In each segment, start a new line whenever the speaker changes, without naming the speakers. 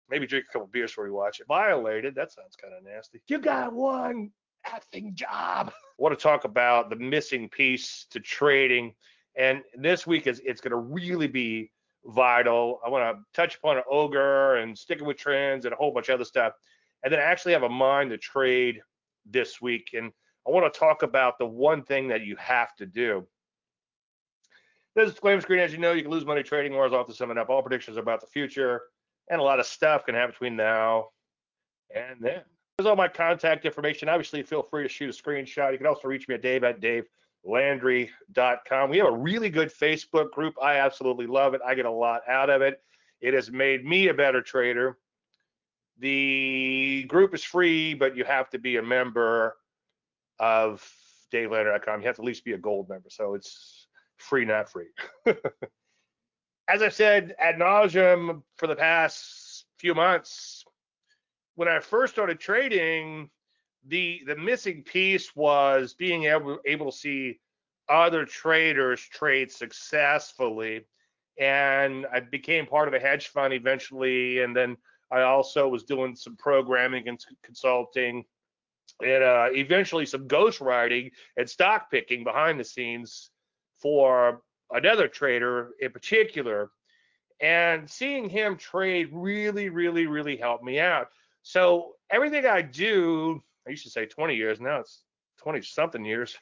maybe drink a couple beers before we watch it. Violated, that sounds kind of nasty. You got one acting job. I want to talk about the missing piece to trading. And this week is it's going to really be vital. I want to touch upon an ogre and sticking with trends and a whole bunch of other stuff. And then I actually have a mind to trade this week. And I want to talk about the one thing that you have to do. This is disclaimer screen. As you know, you can lose money trading. Wars off to sum it up. All predictions are about the future, and a lot of stuff can happen between now and then. There's all my contact information. Obviously, feel free to shoot a screenshot. You can also reach me at dave@davelandry.com. We have a really good Facebook group. I absolutely love it. I get a lot out of it. It has made me a better trader. The group is free, but you have to be a member of davelandry.com. You have to at least be a gold member. So it's free, not free. As I've said ad nauseum for the past few months, when I first started trading, the missing piece was being able to see other traders trade successfully. And I became part of a hedge fund eventually, and then I also was doing some programming and consulting, and eventually some ghostwriting and stock picking behind the scenes for another trader in particular. And seeing him trade really, really, really helped me out. So everything I do, I used to say 20 years, now it's 20 something years.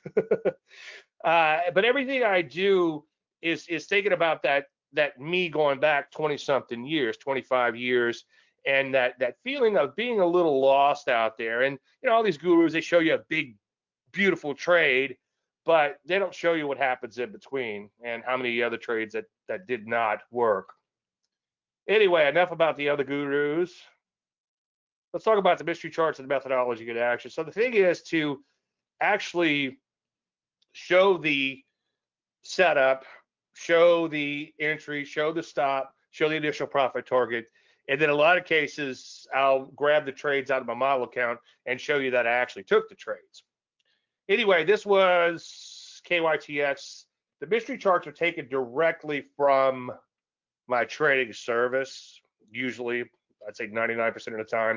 But everything I do is thinking about that me going back 20 something years, 25 years, and that feeling of being a little lost out there. And all these gurus, they show you a big, beautiful trade, but they don't show you what happens in between and how many other trades that did not work. Anyway, enough about the other gurus. Let's talk about the mystery charts and the methodology to action. So the thing is to actually show the setup, show the entry, show the stop, show the initial profit target. And then in a lot of cases, I'll grab the trades out of my model account and show you that I actually took the trades. Anyway, this was KYTX. The mystery charts are taken directly from my trading service, usually, I'd say 99% of the time.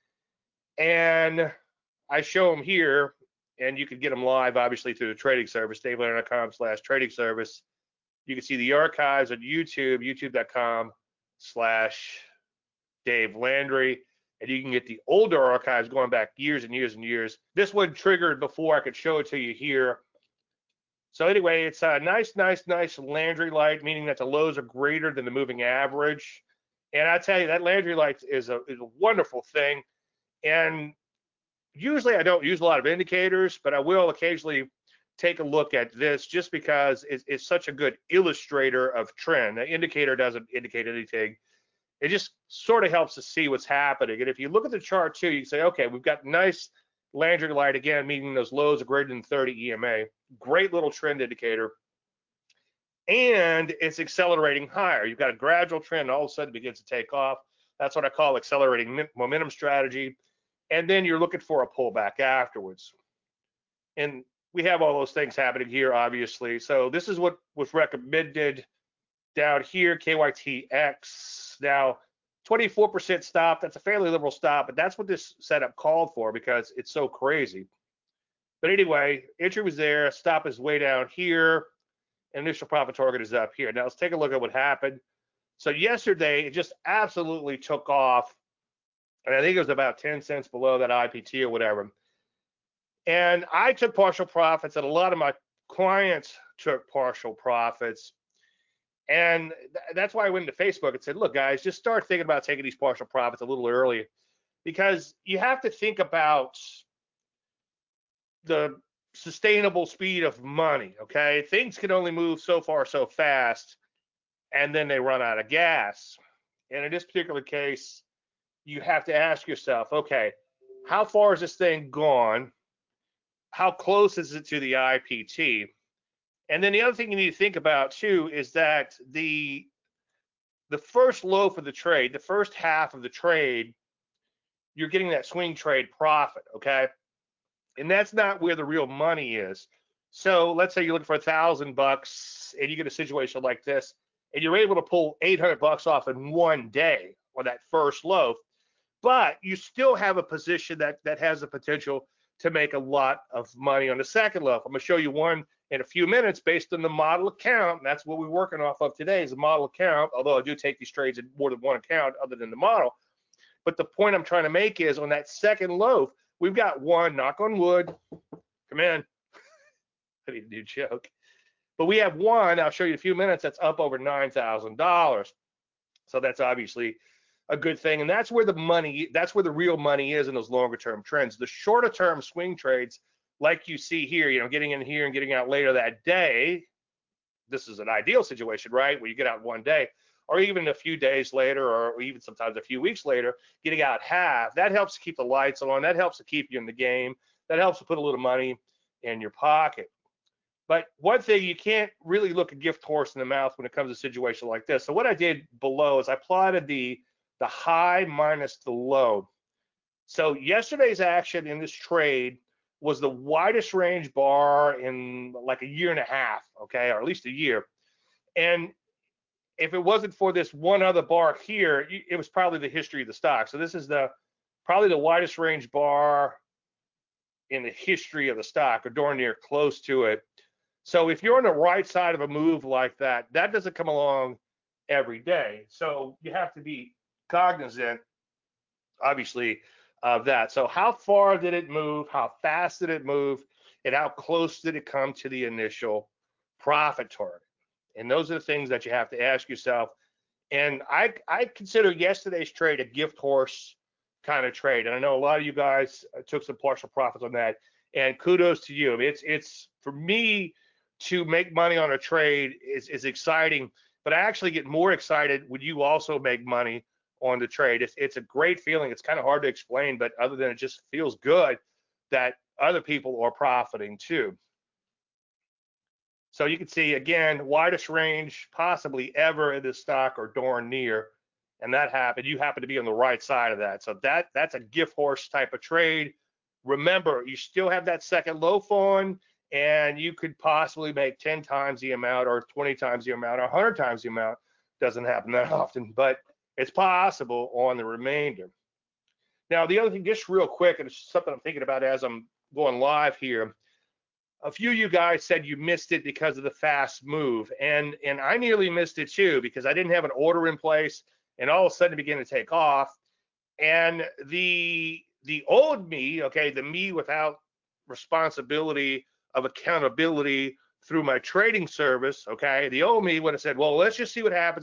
And I show them here, and you can get them live, obviously, through the trading service, davelandry.com/trading service. You can see the archives on YouTube, youtube.com/Dave Landry, and you can get the older archives going back years and years and years. This one triggered before I could show it to you here. So anyway, it's a nice Landry light, meaning that the lows are greater than the moving average. And I tell you, that Landry light is a wonderful thing. And usually I don't use a lot of indicators, but I will occasionally take a look at this just because it's such a good illustrator of trend. The indicator doesn't indicate anything. It just sort of helps to see what's happening. And if you look at the chart too, you can say, okay, we've got nice Landry light again, meaning those lows are greater than 30 EMA. Great little trend indicator. And it's accelerating higher. You've got a gradual trend, and all of a sudden it begins to take off. That's what I call accelerating momentum strategy. And then you're looking for a pullback afterwards. And we have all those things happening here, obviously. So this is what was recommended down here, KYTX. Now, 24% stop, that's a fairly liberal stop, but that's what this setup called for because it's so crazy. But anyway, entry was there, stop is way down here, initial profit target is up here. Now let's take a look at what happened. So yesterday, it just absolutely took off, and I think it was about 10 cents below that IPT or whatever. And I took partial profits, and a lot of my clients took partial profits. And that's why I went into Facebook and said, look, guys, just start thinking about taking these partial profits a little early, because you have to think about the sustainable speed of money, okay? Things can only move so far so fast, and then they run out of gas. And in this particular case, you have to ask yourself, okay, how far is this thing gone? How close is it to the IPT? And then the other thing you need to think about too is that the first low for the trade, the first half of the trade, you're getting that swing trade profit, okay? And that's not where the real money is. So let's say you're looking for $1,000 and you get a situation like this, and you're able to pull $800 off in one day. on that first loaf, but you still have a position that has the potential to make a lot of money on the second loaf. I'm going to show you one in a few minutes based on the model account. And that's what we're working off of today is a model account, although I do take these trades in more than one account other than the model. But the point I'm trying to make is on that second loaf, we've got one, knock on wood, come in, I need a new joke. But we have one, I'll show you in a few minutes, that's up over $9,000. So that's obviously a good thing. And that's where the real money is in those longer term trends. The shorter term swing trades, like you see here, getting in here and getting out later that day, this is an ideal situation, right? Where you get out one day, or even a few days later, or even sometimes a few weeks later, getting out half. That helps to keep the lights on. That helps to keep you in the game. That helps to put a little money in your pocket. But one thing, you can't really look a gift horse in the mouth when it comes to a situation like this. So what I did below is I plotted the high minus the low. So yesterday's action in this trade was the widest range bar in like a year and a half, okay, or at least a year. And if it wasn't for this one other bar here, it was probably the history of the stock. So this is probably the widest range bar in the history of the stock, or darn near close to it. So if you're on the right side of a move like that, that doesn't come along every day. So you have to be cognizant, obviously, of that. So how far did it move? How fast did it move? And how close did it come to the initial profit target? And those are the things that you have to ask yourself. And I consider yesterday's trade a gift horse kind of trade. And I know a lot of you guys took some partial profits on that. And kudos to you. It's for me to make money on a trade is exciting, but I actually get more excited when you also make money on the trade. It's a great feeling. It's kind of hard to explain, but other than it just feels good that other people are profiting too. So you can see again, widest range possibly ever in this stock or darn near, and that happened. You happen to be on the right side of that. So that's a gift horse type of trade. Remember, you still have that second loaf on, and you could possibly make 10 times the amount or 20 times the amount or 100 times the amount. Doesn't happen that often, but it's possible on the remainder. Now, the other thing, just real quick, and it's something I'm thinking about as I'm going live here. A few of you guys said you missed it because of the fast move, and I nearly missed it too because I didn't have an order in place, and all of a sudden it began to take off. And the old me, okay, the me without responsibility of accountability through my trading service, okay, the old me would have said, well, let's just see what happens,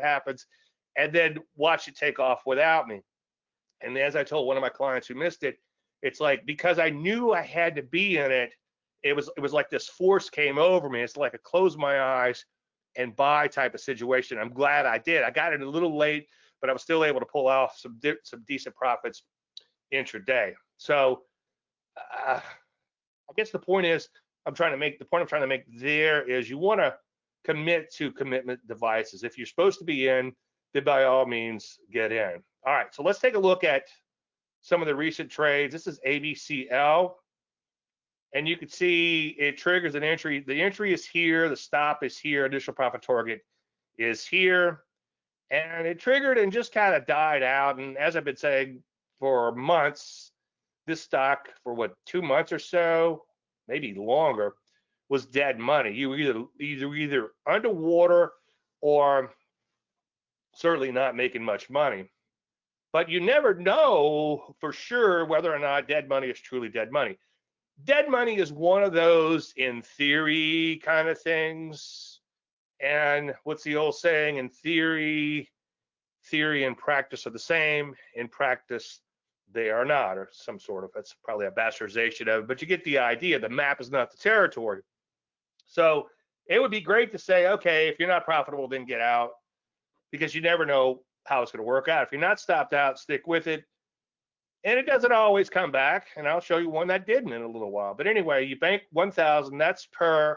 and then watch it take off without me. And as I told one of my clients who missed it, it's like because I knew I had to be in it, it was like this force came over me. It's like a close my eyes and buy type of situation. I'm glad I did. I got it a little late, but I was still able to pull off some decent profits intraday. So I guess the point I'm trying to make there is you want to commit to commitment devices. If you're supposed to be in, then by all means get in. All right, so let's take a look at some of the recent trades. This is ABCL. And you can see it triggers an entry. The entry is here, the stop is here, initial profit target is here. And it triggered and just kind of died out. And as I've been saying for months, this stock for what, 2 months or so, maybe longer, was dead money. You were either underwater or certainly not making much money. But you never know for sure whether or not dead money is truly dead money. Dead money is one of those in theory kind of things. And what's the old saying? In theory and practice are the same. In practice, they are not, or some sort of, that's probably a bastardization of it, but you get the idea. The map is not the territory. So it would be great to say, okay, if you're not profitable, then get out, because you never know how it's going to work out. If you're not stopped out, stick with it. And it doesn't always come back, and I'll show you one that didn't in a little while. But anyway, you bank 1,000, that's per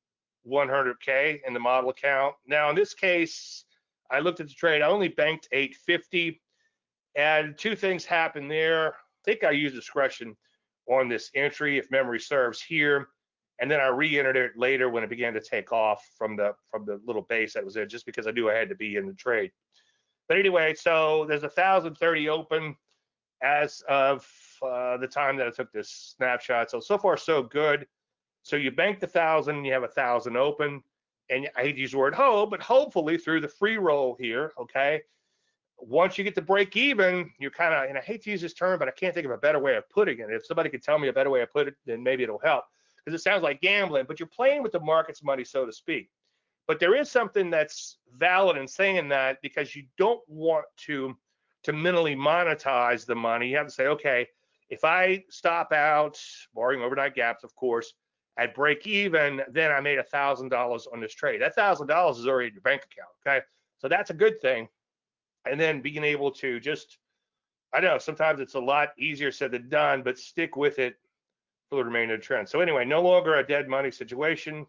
100K in the model account. Now, in this case, I looked at the trade, I only banked 850, and two things happened there. I think I used discretion on this entry, if memory serves here, and then I re-entered it later when it began to take off from the little base that was there, just because I knew I had to be in the trade. But anyway, so there's 1,030 open as of the time that I took this snapshot. So far so good. So you bank the 1,000, you have 1,000 open, and I hate to use the word hope, but hopefully through the free roll here, okay, once you get to break even, you're kind of, and I hate to use this term, but I can't think of a better way of putting it. If somebody could tell me a better way of put it, then maybe it'll help, because it sounds like gambling, but you're playing with the market's money, so to speak. But there is something that's valid in saying that, because you don't want to mentally monetize the money. You have to say, okay, if I stop out, barring overnight gaps, of course, at break even, then I made $1,000 on this trade. That $1,000 is already in your bank account. Okay, so that's a good thing. And then being able to just, I know sometimes it's a lot easier said than done, but stick with it for the remainder of the trend. So anyway, no longer a dead money situation.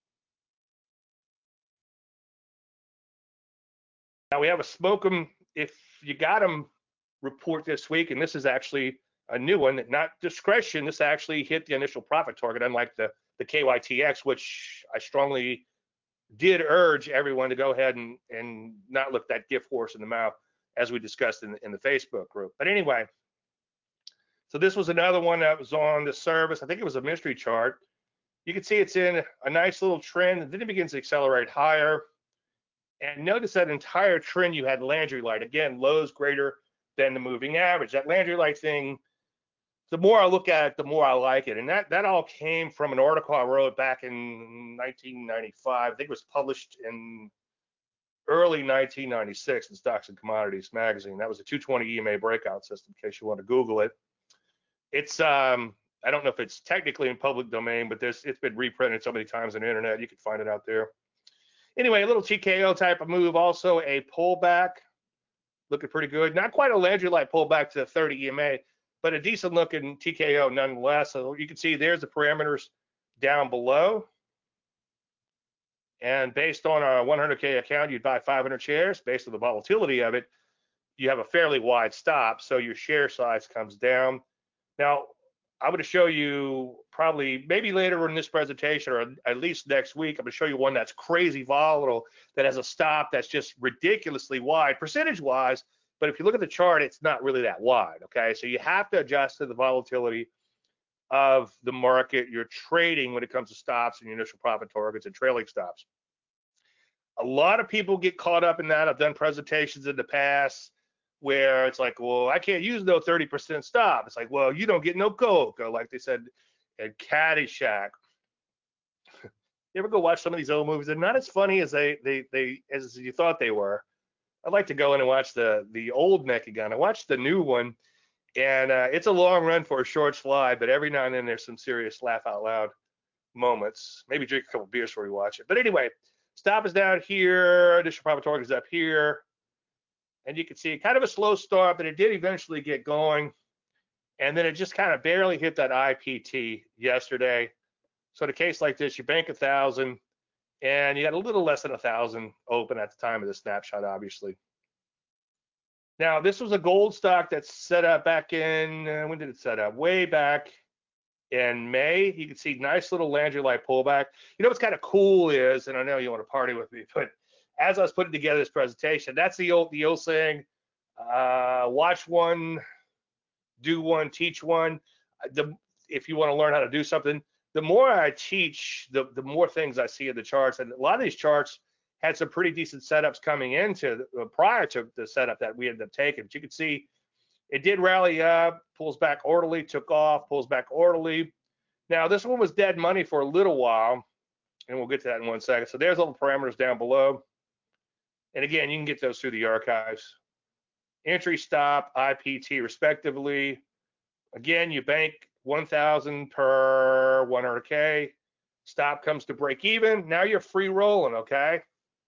Now we have a smoke 'em if you got 'em report this week, and this is actually a new one, not discretion. This actually hit the initial profit target, unlike the KYTX, which I strongly did urge everyone to go ahead and not look that gift horse in the mouth, as we discussed in the Facebook group. But anyway, so this was another one that was on the service. I think it was a mystery chart. You can see it's in a nice little trend, and then it begins to accelerate higher. And notice that entire trend you had Landry Light. Again, lows greater than the moving average. That Landry Light thing, the more I look at it, the more I like it. And that all came from an article I wrote back in 1995. I think it was published in early 1996 in Stocks and Commodities magazine. That was a 220 EMA breakout system, in case you want to Google it. It's I don't know if it's technically in public domain, but it's been reprinted so many times on the internet, you can find it out there. Anyway, a little TKO type of move, also a pullback, looking pretty good. Not quite a Landry Light pullback to the 30 EMA, but a decent looking TKO nonetheless. So you can see there's the parameters down below. And based on a 100K account, you'd buy 500 shares. Based on the volatility of it, you have a fairly wide stop, so your share size comes down. Now, I'm going to show you probably maybe later in this presentation, or at least next week, I'm going to show you one that's crazy volatile, that has a stop that's just ridiculously wide percentage wise. But if you look at the chart, it's not really that wide. Okay, so you have to adjust to the volatility of the market you're trading when it comes to stops and your initial profit targets and trailing stops. A lot of people get caught up in that. I've done presentations in the past where it's like, well, I can't use no 30% stop. It's like, well, you don't get no Coke, or like they said in Caddyshack. You ever go watch some of these old movies? They're not as funny as as you thought they were. I'd like to go in and watch the old Naked Gun. I watched the new one, and it's a long run for a short slide, but every now and then there's some serious laugh out loud moments. Maybe drink a couple beers before you watch it. But anyway, stop is down here, initial profit target is up here. And you can see kind of a slow start, but it did eventually get going. And then it just kind of barely hit that IPT yesterday. So in a case like this, you bank 1,000 and you got a little less than 1,000 open at the time of the snapshot, obviously. Now, this was a gold stock that's set up back in, when did it set up? Way back in May. You can see nice little Landry Light pullback. You know what's kind of cool is, and I know you want to party with me, but as I was putting together this presentation, that's the old saying, watch one, do one, teach one. If you want to learn how to do something, the more I teach, the more things I see in the charts. And a lot of these charts had some pretty decent setups coming into prior to the setup that we ended up taking. But you can see it did rally up, pulls back orderly, took off, pulls back orderly. Now, this one was dead money for a little while, and we'll get to that in 1 second. So there's all the parameters down below. And again, you can get those through the archives. Entry, stop, IPT, respectively. Again, you bank 1,000 per 100K. Stop comes to break even. Now you're free rolling, okay?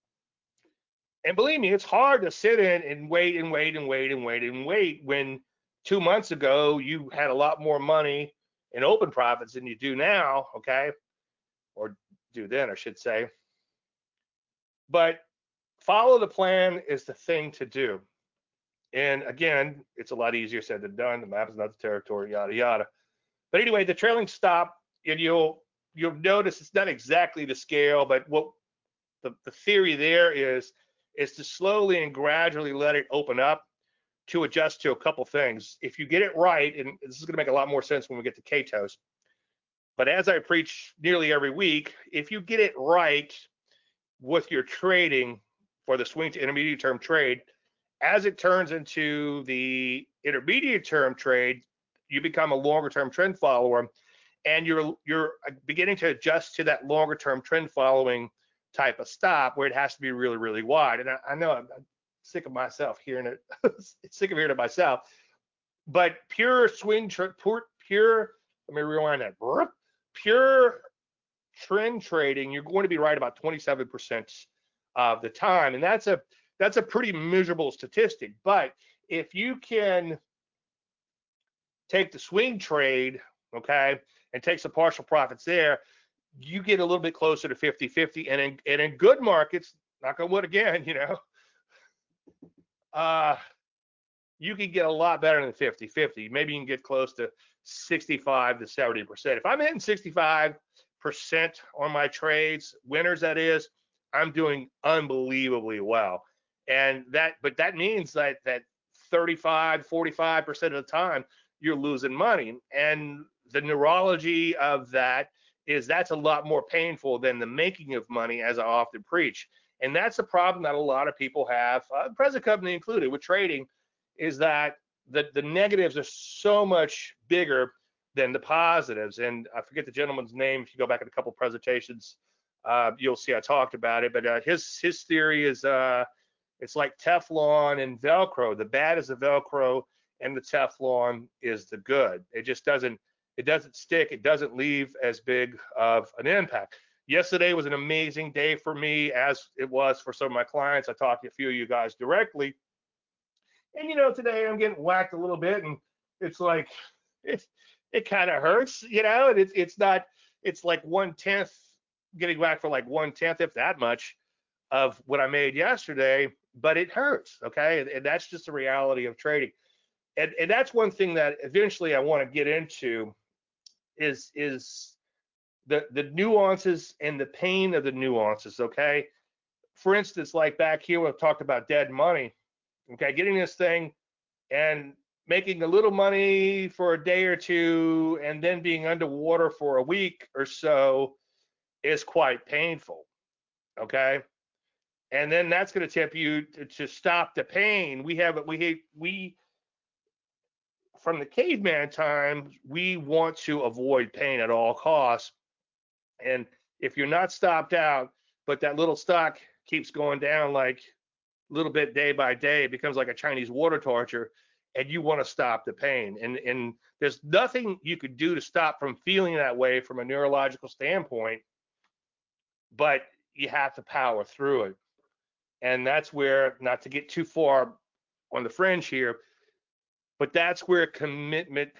And believe me, it's hard to sit in and wait and wait and wait and wait and wait when 2 months ago you had a lot more money in open profits than you do now, okay? Or do then, I should say. But follow the plan is the thing to do. And again, it's a lot easier said than done. The map is not the territory, yada yada. But anyway, the trailing stop, and you'll notice it's not exactly the scale, but what the theory there is is to slowly and gradually let it open up to adjust to a couple things. If you get it right, and this is going to make a lot more sense when we get to KTOS, but as I preach nearly every week, if you get it right with your trading for the swing to intermediate term trade, as it turns into the intermediate term trade, you become a longer term trend follower, and you're beginning to adjust to that longer term trend following type of stop where it has to be really, really wide. And I know I'm sick of myself hearing it, sick of hearing it myself, but pure swing, pure, let me rewind that, pure trend trading, you're going to be right about 27% of the time. And that's a pretty miserable statistic. But if you can take the swing trade, okay, and take some partial profits there, you get a little bit closer to 50-50. And in good markets, knock on wood again, you can get a lot better than 50-50. Maybe you can get close to 65 to 70%. If I'm hitting 65% on my trades, winners that is, I'm doing unbelievably well. But that means that 35, 45% of the time you're losing money. And the neurology of that is that's a lot more painful than the making of money, as I often preach. And that's a problem that a lot of people have, present company included, with trading, is that the negatives are so much bigger than the positives. And I forget the gentleman's name. If you go back in a couple presentations, you'll see I talked about it. But his theory is it's like Teflon and Velcro. The bad is the Velcro, and the Teflon is the good. It just doesn't stick. It doesn't leave as big of an impact. Yesterday was an amazing day for me, as it was for some of my clients. I talked to a few of you guys directly. And today I'm getting whacked a little bit, and it's like it kind of hurts, and it's like 1/10, getting whacked for like 1/10, if that much, of what I made yesterday, but it hurts, okay? And that's just the reality of trading. And that's one thing that eventually I want to get into is the nuances and the pain of the nuances, okay? For instance, like back here, we've talked about dead money, okay? Getting this thing and making a little money for a day or two and then being underwater for a week or so is quite painful, okay? And then that's going to tip you to stop the pain. We from the caveman times, we want to avoid pain at all costs. And if you're not stopped out, but that little stock keeps going down like a little bit day by day, it becomes like a Chinese water torture, and you want to stop the pain. And there's nothing you could do to stop from feeling that way from a neurological standpoint, but you have to power through it. And that's where, not to get too far on the fringe here, but that's where commitment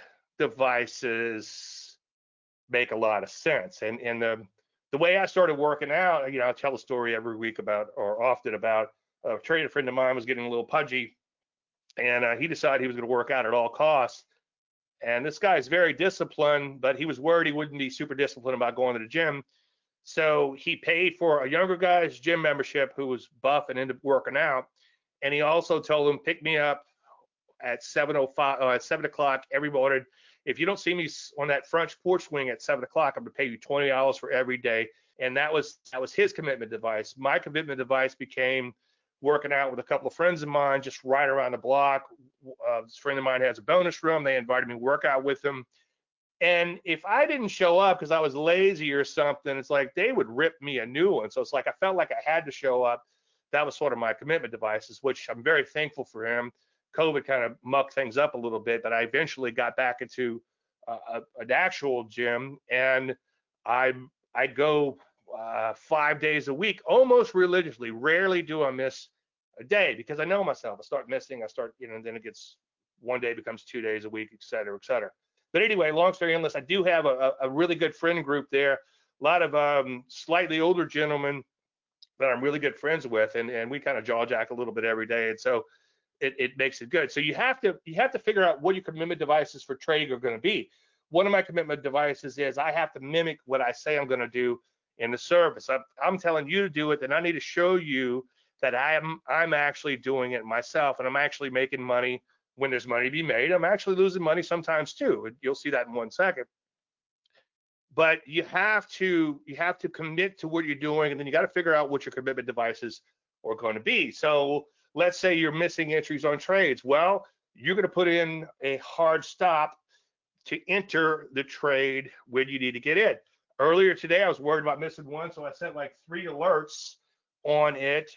devices make a lot of sense. And the way I started working out, I tell a story every week about, or often about, a trader friend of mine was getting a little pudgy, and he decided he was going to work out at all costs. And this guy is very disciplined, but he was worried he wouldn't be super disciplined about going to the gym. So he paid for a younger guy's gym membership who was buff and ended up working out. And he also told him, pick me up at 7:05 at 7 o'clock every morning. If you don't see me on that front porch swing at 7 o'clock, I'm gonna pay you $20 for every day. And that was his commitment device. My commitment device became working out with a couple of friends of mine just right around the block. This friend of mine has a bonus room. They invited me to work out with them. And if I didn't show up because I was lazy or something, it's like they would rip me a new one. So it's like I felt like I had to show up. That was sort of my commitment devices, which I'm very thankful for him. COVID kind of mucked things up a little bit, but I eventually got back into an actual gym, and I go 5 days a week, almost religiously. Rarely do I miss a day because I know myself. I start missing, and then it gets, one day becomes 2 days a week, et cetera, et cetera. But anyway, long story endless, I do have a really good friend group there. A lot of slightly older gentlemen that I'm really good friends with, and we kind of jaw jack a little bit every day. And so it makes it good. So you have to figure out what your commitment devices for trading are going to be. One of my commitment devices is I have to mimic what I say I'm going to do in the service. I'm telling you to do it, then I need to show you that I'm actually doing it myself, and I'm actually making money when there's money to be made. I'm actually losing money sometimes too. You'll see that in 1 second. But you have to commit to what you're doing, and then you got to figure out what your commitment devices are going to be. So let's say you're missing entries on trades. Well, you're going to put in a hard stop to enter the trade when you need to get in. Earlier today, I was worried about missing one, so I set like 3 alerts on it.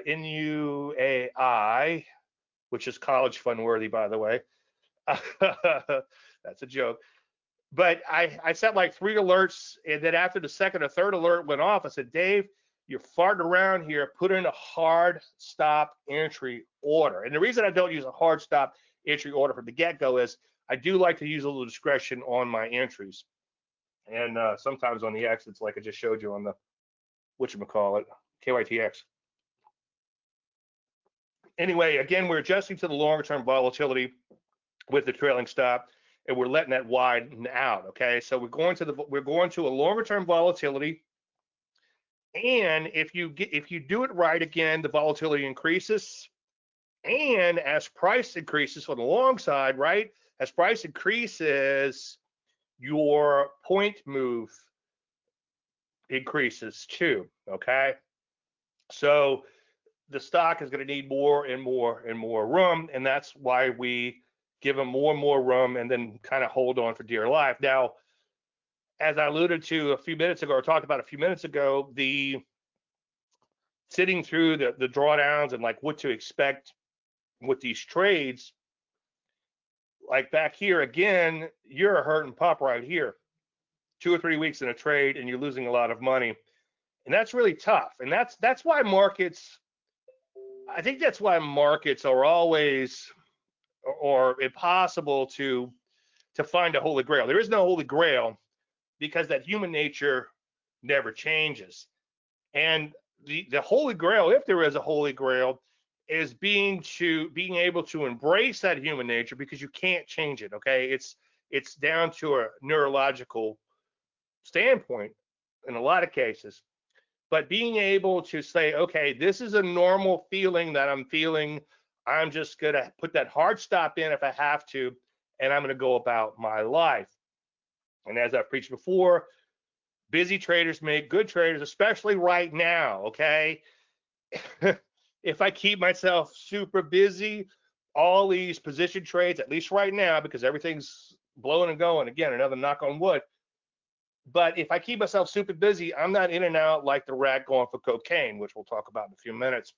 NUAI, which is college fund worthy, by the way. That's a joke. But I set like 3 alerts, and then after the second or third alert went off, I said, Dave, you're farting around here. Put in a hard stop entry order. And the reason I don't use a hard stop entry order from the get-go is I do like to use a little discretion on my entries. And sometimes on the exits, like I just showed you on the, whatchamacallit, KYTX. Anyway, again, we're adjusting to the longer term volatility with the trailing stop, and we're letting that widen out. Okay, so we're going to a longer term volatility, and if you do it right, again, the volatility increases, and as price increases on the long side, right, as price increases, your point move increases too. Okay, so the stock is going to need more and more and more room, and that's why we give them more and more room and then kind of hold on for dear life. Now, as I alluded to a few minutes ago, or talked about a few minutes ago, the sitting through the drawdowns and like what to expect with these trades, like back here again, you're a hurting pup right here. 2 or 3 weeks in a trade and you're losing a lot of money. And that's really tough. And that's why markets, I think that's why markets are always or impossible to find a holy grail. There is no holy grail because that human nature never changes. And the holy grail, if there is a holy grail, is being able to embrace that human nature because you can't change it. Okay, it's down to a neurological standpoint in a lot of cases. But being able to say, okay, this is a normal feeling that I'm feeling. I'm just going to put that hard stop in if I have to, and I'm going to go about my life. And as I've preached before, busy traders make good traders, especially right now, okay? If I keep myself super busy, all these position trades, at least right now, because everything's blowing and going, again, another knock on wood, but if I keep myself super busy, I'm not in and out like the rat going for cocaine, which we'll talk about in a few minutes,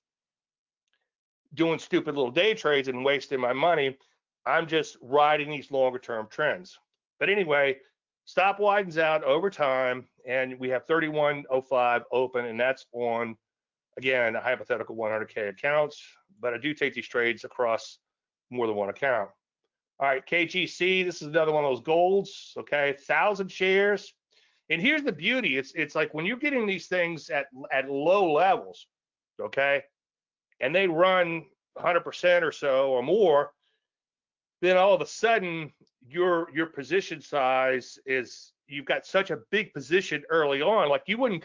doing stupid little day trades and wasting my money. I'm just riding these longer term trends. But anyway, stop widens out over time, and we have 3105 open, and that's on, again, a hypothetical 100K accounts, but I do take these trades across more than one account. All right, KGC, this is another one of those golds, okay, 1,000 shares. And here's the beauty. It's like when you're getting these things at low levels, okay, and they run 100% or so or more, then all of a sudden your position size is, you've got such a big position early on. Like you might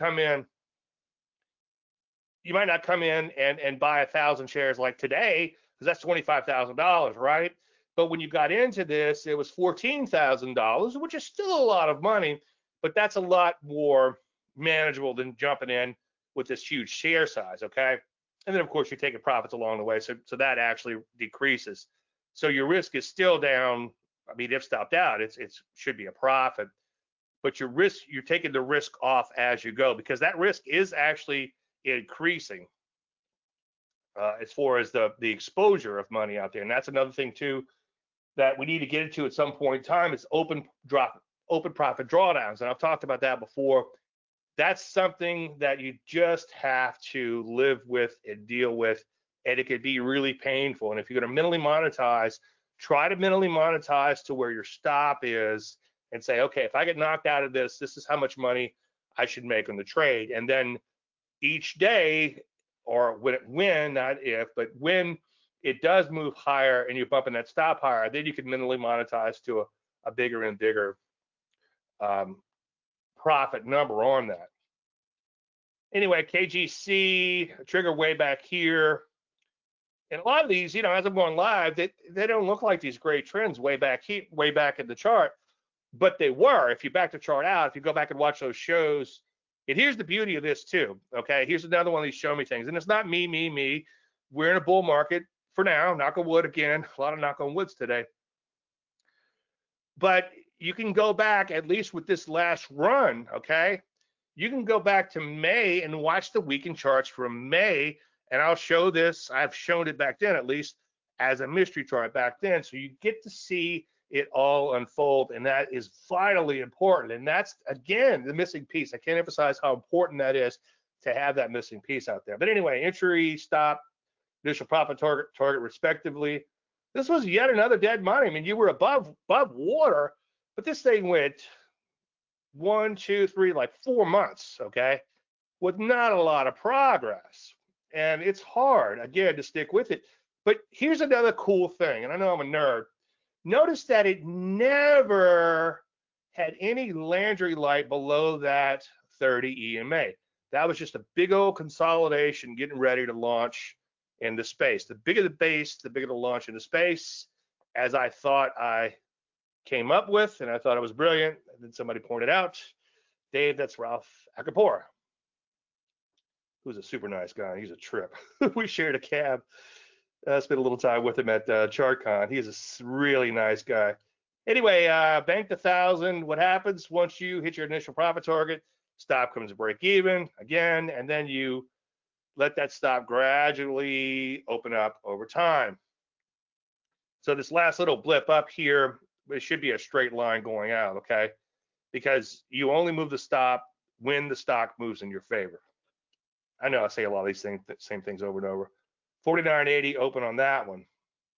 not come in and buy 1,000 shares like today because that's $25,000, right? But when you got into this, it was $14,000, which is still a lot of money, but that's a lot more manageable than jumping in with this huge share size, okay? And then of course you're taking profits along the way, so that actually decreases. So your risk is still down. I mean, if stopped out, it should be a profit, but you're taking the risk off as you go because that risk is actually increasing as far as the exposure of money out there. And that's another thing too that we need to get into at some point in time is open profit drawdowns. And I've talked about that before. That's something that you just have to live with and deal with, and it could be really painful. And if you're going to mentally monetize, try to mentally monetize to where your stop is and say, okay, if I get knocked out of this, this is how much money I should make on the trade. And then each day, or not if, but when it does move higher and you're bumping that stop higher, then you can mentally monetize to a bigger and bigger profit number on that. Anyway, KGC, trigger way back here. And a lot of these, as I'm going live, they don't look like these great trends way back in the chart, but they were. If you back the chart out, if you go back and watch those shows, and here's the beauty of this too. Okay, here's another one of these show me things, and it's not me. We're in a bull market for now. Knock on wood again. A lot of knock on woods today. But you can go back at least with this last run. Okay, you can go back to May and watch the weekend charts from May. And I'll show this. I've shown it back then, at least as a mystery chart back then. So you get to see it all unfold. And that is vitally important. And that's, again, the missing piece. I can't emphasize how important that is to have that missing piece out there. But anyway, entry, stop, initial profit target respectively. This was yet another dead money. I mean, you were above water, but this thing went 1, 2, 3, like 4 months, okay, with not a lot of progress. And it's hard, again, to stick with it. But here's another cool thing, and I know I'm a nerd. Notice that it never had any Landry light below that 30 EMA. That was just a big old consolidation getting ready to launch in the space. The bigger the base, the bigger the launch into space, as I thought I came up with, and I thought it was brilliant. And then somebody pointed out, Dave, that's Ralph Acapora, who's a super nice guy. He's a trip. We shared a cab. Spent a little time with him at ChartCon. He's a really nice guy. Anyway, banked 1,000. What happens once you hit your initial profit target? Stop comes to break even again, and then you let that stop gradually open up over time. So this last little blip up here, it should be a straight line going out, okay? Because you only move the stop when the stock moves in your favor. I know I say a lot of these same things over and over. 49.80 open on that one.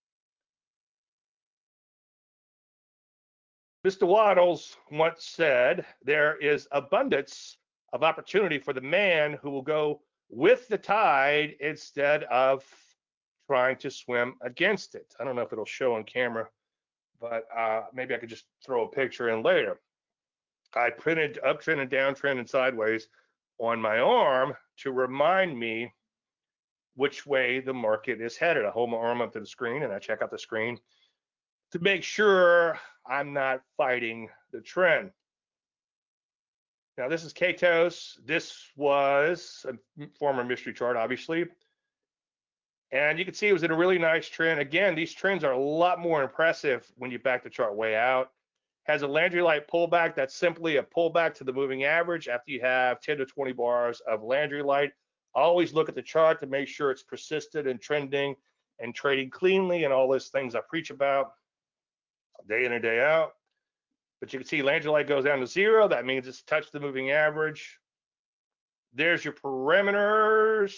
Mr. Waddles once said, there is abundance of opportunity for the man who will go with the tide instead of trying to swim against it. I don't know if it'll show on camera, but maybe I could just throw a picture in later. I printed uptrend and downtrend and sideways on my arm to remind me which way the market is headed. I hold my arm up to the screen and I check out the screen to make sure I'm not fighting the trend. Now this is KTOS. This was a former mystery chart, obviously. And you can see it was in a really nice trend. Again, these trends are a lot more impressive when you back the chart way out. Has a Landry light pullback. That's simply a pullback to the moving average after you have 10 to 20 bars of Landry light. Always look at the chart to make sure it's persistent and trending and trading cleanly and all those things I preach about day in and day out. But you can see Landry light goes down to 0. That means it's touched the moving average. There's your parameters.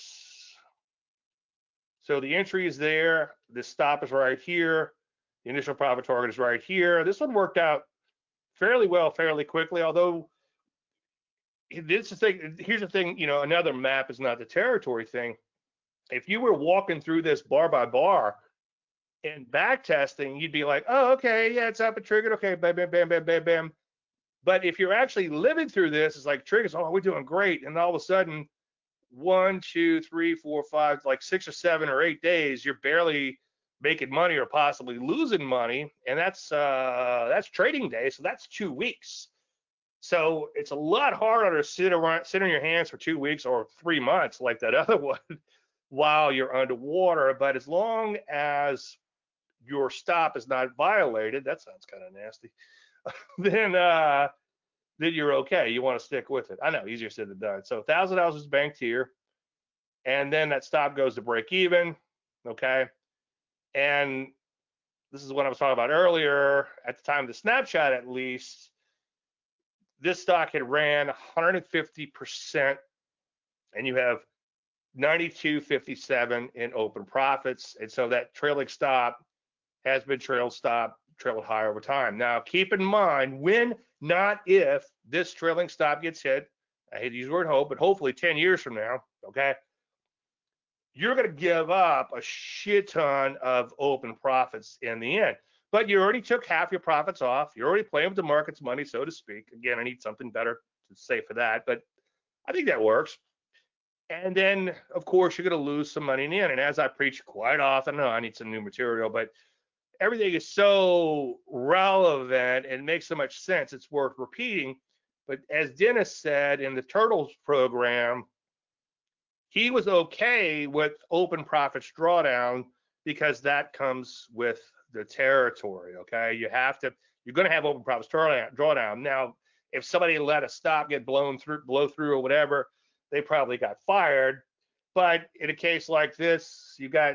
So the entry is there. The stop is right here. The initial profit target is right here. This one worked out fairly well, fairly quickly, although this is the thing, here's the thing, another map is not the territory thing. If you were walking through this bar by bar and back testing, you'd be like, oh, okay, yeah, it's up and triggered. Okay, bam, bam, bam, bam, bam, bam. But if you're actually living through this, it's like triggers, oh, we're doing great. And all of a sudden, 1, 2, 3, 4, 5, like 6 or 7 or 8 days, you're barely making money or possibly losing money, and that's trading day, so that's 2 weeks. So it's a lot harder to sit on your hands for 2 weeks or 3 months like that other one while you're underwater. But as long as your stop is not violated, that sounds kind of nasty, then you're okay. You want to stick with it. I know, easier said than done. So $1,000 is banked here, and then that stop goes to break even, okay? And this is what I was talking about earlier. At the time of the snapshot, at least, this stock had ran 150%, and you have 92.57 in open profits. And so that trailing stop has been trailed higher over time. Now, keep in mind, when, not if, this trailing stop gets hit, I hate to use the word hope, but hopefully 10 years from now, okay, you're going to give up a shit ton of open profits in the end. But you already took half your profits off. You're already playing with the market's money, so to speak. Again, I need something better to say for that, but I think that works. And then, of course, you're going to lose some money in the end. And as I preach quite often, no, I need some new material, but everything is so relevant and makes so much sense, it's worth repeating. But as Dennis said in the Turtles program, he was okay with open profits drawdown because that comes with the territory. Okay, you're going to have open profits drawdown. Now, if somebody let a stop get blow through or whatever, they probably got fired. But in a case like this, you got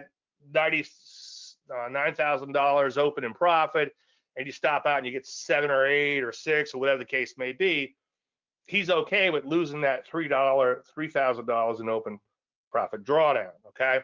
$99,000 open in profit, and you stop out and you get 7 or 8 or 6 or whatever the case may be. He's okay with losing that $3,000 in open profit drawdown. Okay,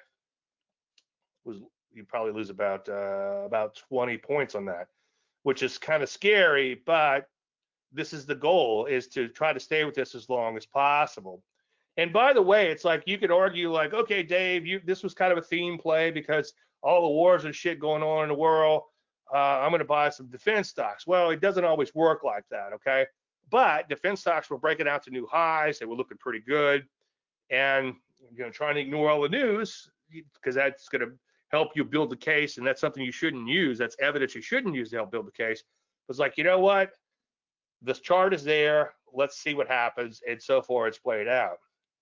you probably lose about 20 points on that, which is kind of scary. But this is the goal: is to try to stay with this as long as possible. And by the way, it's like you could argue, like, okay, Dave, this was kind of a theme play because all the wars and shit going on in the world. I'm going to buy some defense stocks. Well, it doesn't always work like that. Okay, but defense stocks were breaking out to new highs. They were looking pretty good. And trying to ignore all the news because that's going to help you build the case, and that's something you shouldn't use. That's evidence you shouldn't use to help build the case. It's like, you know what? This chart is there. Let's see what happens. And so far, it's played out.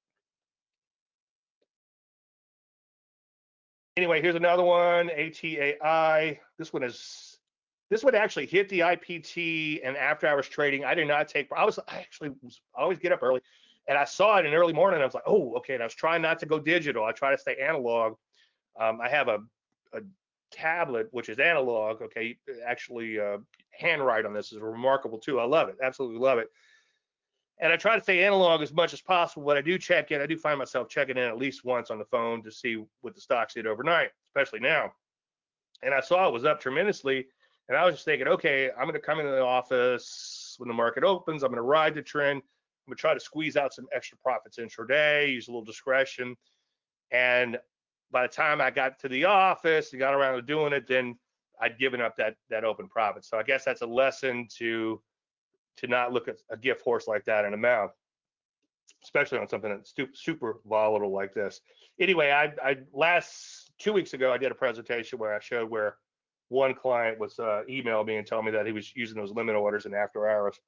Anyway, here's another one, ATAI. This one actually hit the IPT and after hours trading. I did not take. I always get up early, and I saw it in early morning. I was like, oh, okay. And I was trying not to go digital. I try to stay analog. I have a tablet which is analog. Okay, actually, handwrite on this is remarkable too. I love it, absolutely love it. And I try to stay analog as much as possible. But I do check in. I do find myself checking in at least once on the phone to see what the stocks did overnight, especially now. And I saw it was up tremendously. And I was just thinking, okay, I'm going to come into the office when the market opens. I'm going to ride the trend. I'm going to try to squeeze out some extra profits intraday, use a little discretion. And by the time I got to the office and got around to doing it, then I'd given up that open profit. So I guess that's a lesson to not look at a gift horse like that in a mouth, especially on something that's super volatile like this. Anyway, I last 2 weeks ago I did a presentation where I showed where one client was emailed me and telling me that he was using those limit orders in after hours.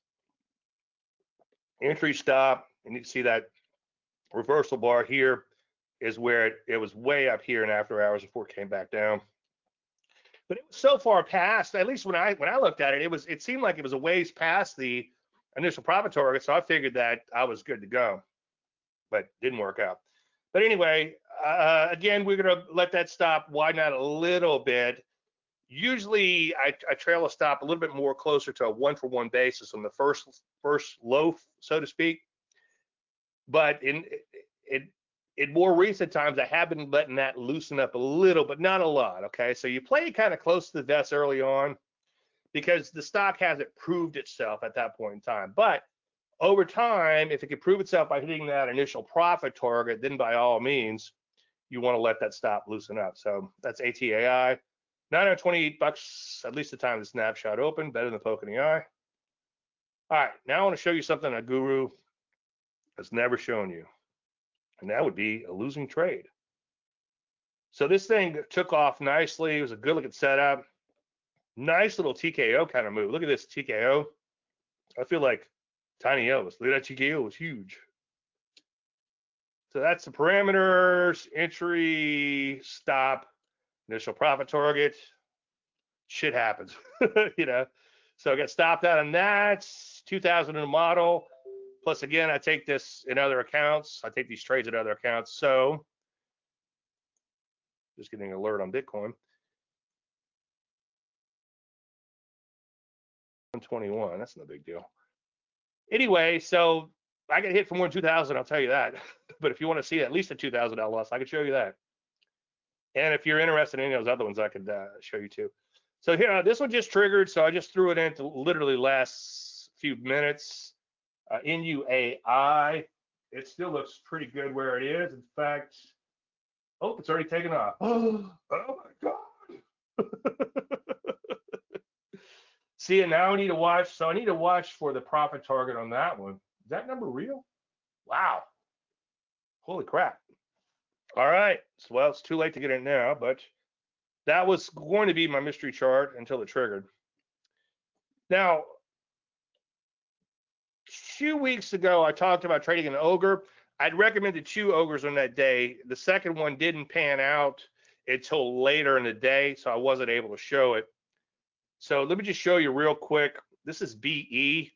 Entry stop, and you can see that reversal bar here is where it was way up here in after hours before it came back down. But it was so far past, at least when I looked at it, it seemed like it was a ways past the initial profit target. So I figured that I was good to go, but didn't work out. But anyway, again, we're gonna let that stop widen out a little bit. Usually I trail a stop a little bit more closer to a 1-for-1 basis on the first low, so to speak. But in more recent times, I have been letting that loosen up a little, but not a lot. Okay, so you play it kind of close to the vest early on because the stock hasn't proved itself at that point in time. But over time, if it can prove itself by hitting that initial profit target, then by all means, you want to let that stop loosen up. So that's ATAI, $928, at least the time the snapshot opened, better than poke in the eye. All right, now I want to show you something a guru has never shown you, and that would be a losing trade. So this thing took off nicely. It was a good looking setup. Nice little TKO kind of move. Look at this TKO. I feel like Tiny Elvis. Look at that TKO. It was huge. So that's the parameters, entry, stop, initial profit target. Shit happens, you know. So I got stopped out on that. 2000 in the model. Plus, again, I take this in other accounts. I take these trades in other accounts. So just getting an alert on Bitcoin. 121. That's no big deal. Anyway, so I get hit for more than 2,000. I'll tell you that. But if you want to see at least a $2,000 loss, I can show you that. And if you're interested in any of those other ones, I could show you too. So here, this one just triggered. So I just threw it into literally last few minutes. NUAI. It still looks pretty good where it is. In fact, oh, it's already taken off. Oh my God. See, and now I need to watch. So I need to watch for the profit target on that one. Is that number real? Wow. Holy crap. All right. So, well, it's too late to get in now, but that was going to be my mystery chart until it triggered. Now, 2 weeks ago, I talked about trading an ogre. I'd recommended 2 ogres on that day. The second one didn't pan out until later in the day, so I wasn't able to show it. So let me just show you real quick. This is BE.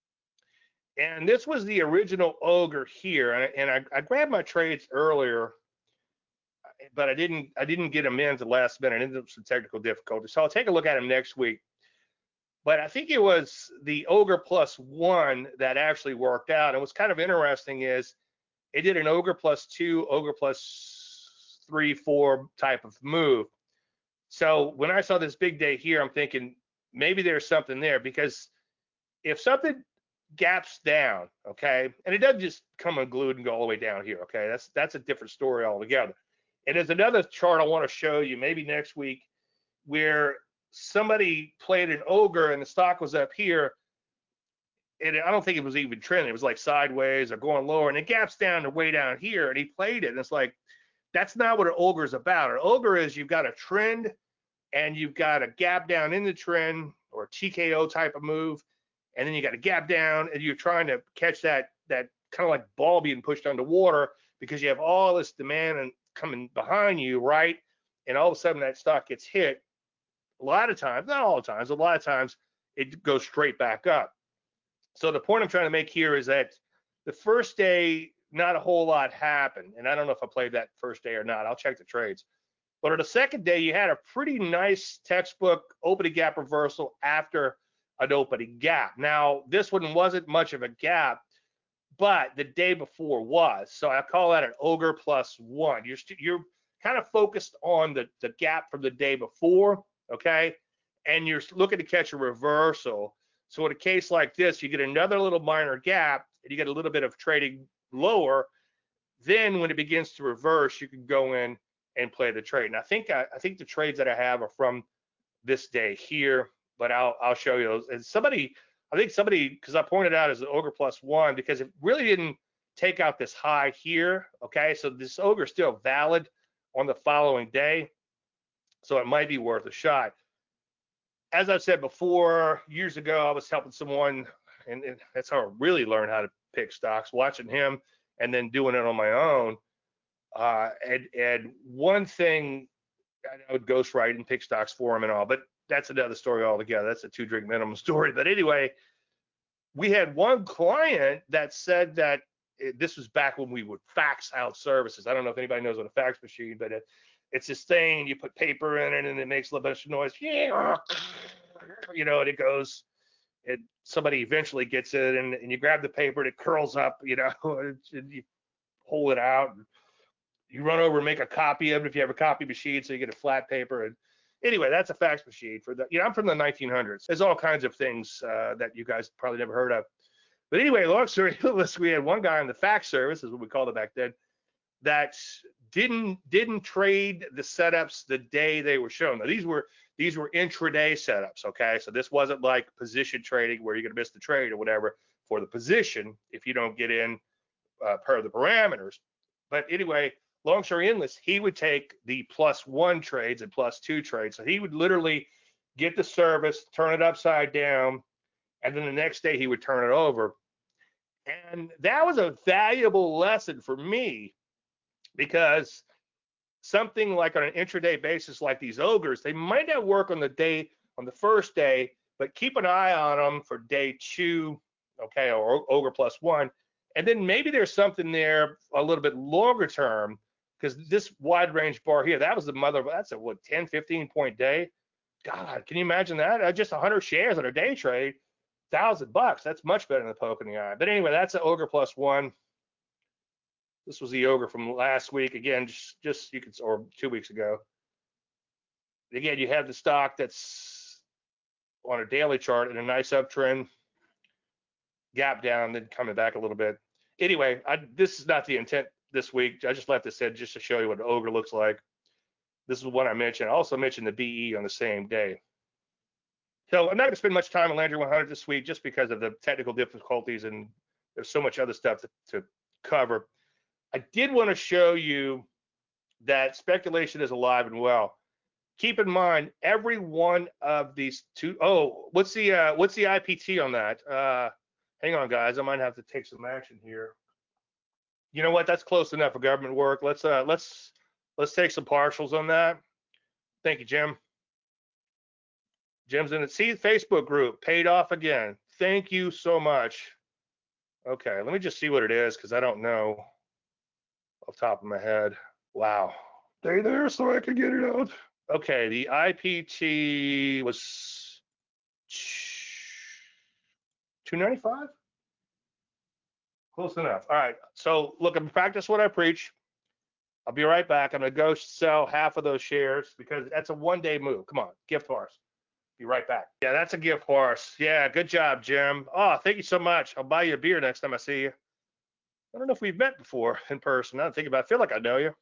And this was the original ogre here. And I grabbed my trades earlier, but I didn't get them in at the last minute. I ended up with some technical difficulties. So I'll take a look at them next week. But I think it was the ogre +1 that actually worked out. And what's kind of interesting is it did an ogre +2, ogre +3, 4 type of move. So when I saw this big day here, I'm thinking maybe there's something there, because if something gaps down, okay, and it doesn't just come unglued and go all the way down here, okay, that's a different story altogether. And there's another chart I want to show you maybe next week where somebody played an ogre and the stock was up here, and I don't think it was even trending. It was like sideways or going lower, and it gaps down to way down here, and he played it, and it's like, that's not what an ogre is about. An ogre is you've got a trend and you've got a gap down in the trend or a TKO type of move, and then you got a gap down and you're trying to catch that kind of like ball being pushed underwater, because you have all this demand and coming behind you, right? And all of a sudden that stock gets hit. A lot of times, not all the times, a lot of times it goes straight back up. So the point I'm trying to make here is that the first day, not a whole lot happened. And I don't know if I played that first day or not. I'll check the trades. But on the second day, you had a pretty nice textbook opening gap reversal after an opening gap. Now, this one wasn't much of a gap, but the day before was. So I call that an ogre +1. You're kind of focused on the gap from the day before, okay? And you're looking to catch a reversal. So in a case like this, you get another little minor gap and you get a little bit of trading lower. Then when it begins to reverse, you can go in and play the trade. And I think the trades that I have are from this day here, but I'll show you those. And I think somebody, because I pointed out as the ogre +1, because it really didn't take out this high here. Okay, so this ogre is still valid on the following day, so it might be worth a shot. As I said before, years ago, I was helping someone, and that's how I really learned how to pick stocks, watching him and then doing it on my own. And one thing, I would ghostwrite and pick stocks for him and all, but that's another story altogether. That's a 2-drink minimum story. But anyway, we had one client that said that this was back when we would fax out services. I don't know if anybody knows what a fax machine, but it's this thing, you put paper in it and it makes a little bit of noise, you know, and it goes, and somebody eventually gets it, and you grab the paper and it curls up, you know, and you pull it out and you run over and make a copy of it if you have a copy machine, so you get a flat paper. And anyway, that's a fax machine for the, you know, I'm from the 1900s. There's all kinds of things that you guys probably never heard of. But anyway, long story short, we had one guy on the fax service, is what we called it back then, that didn't trade the setups the day they were shown. Now these were intraday setups, okay? So this wasn't like position trading where you're gonna miss the trade or whatever for the position if you don't get in per the parameters. But anyway, long story endless, he would take the +1 trades and +2 trades. So he would literally get the service, turn it upside down, and then the next day he would turn it over. And that was a valuable lesson for me, because something like on an intraday basis, like these ogres, they might not work on the first day, but keep an eye on them for day 2, okay, or ogre +1. And then maybe there's something there a little bit longer term, because this wide range bar here, that was the mother, that's a what, 10, 15 point day. God, can you imagine that? Just 100 shares on a day trade, $1,000. That's much better than the poke in the eye. But anyway, that's an ogre +1. This was the ogre from last week. Again, just you could, or 2 weeks ago. Again, you have the stock that's on a daily chart in a nice uptrend, gap down, then coming back a little bit. Anyway, this is not the intent this week. I just left this in just to show you what an ogre looks like. This is what I mentioned. I also mentioned the BE on the same day. So I'm not going to spend much time on Landry 100 this week just because of the technical difficulties, and there's so much other stuff to cover. I did want to show you that speculation is alive and well. Keep in mind, every one of these two, oh, what's the IPT on that? Hang on, guys, I might have to take some action here. You know what? That's close enough for government work. Let's take some partials on that. Thank you, Jim. Jim's in the Facebook group, paid off again. Thank you so much. Okay, let me just see what it is because I don't know off the top of my head. Wow. Stay there so I can get it out. Okay, the IPT was 295. Close enough. All right. So look, I'm practice what I preach. I'll be right back. I'm gonna go sell half of those shares because that's a one-day move. Come on, gift horse. Be right back. Yeah, that's a gift horse. Yeah, good job, Jim. Oh, thank you so much. I'll buy you a beer next time I see you. I don't know if we've met before in person. I don't think about it. I feel like I know you.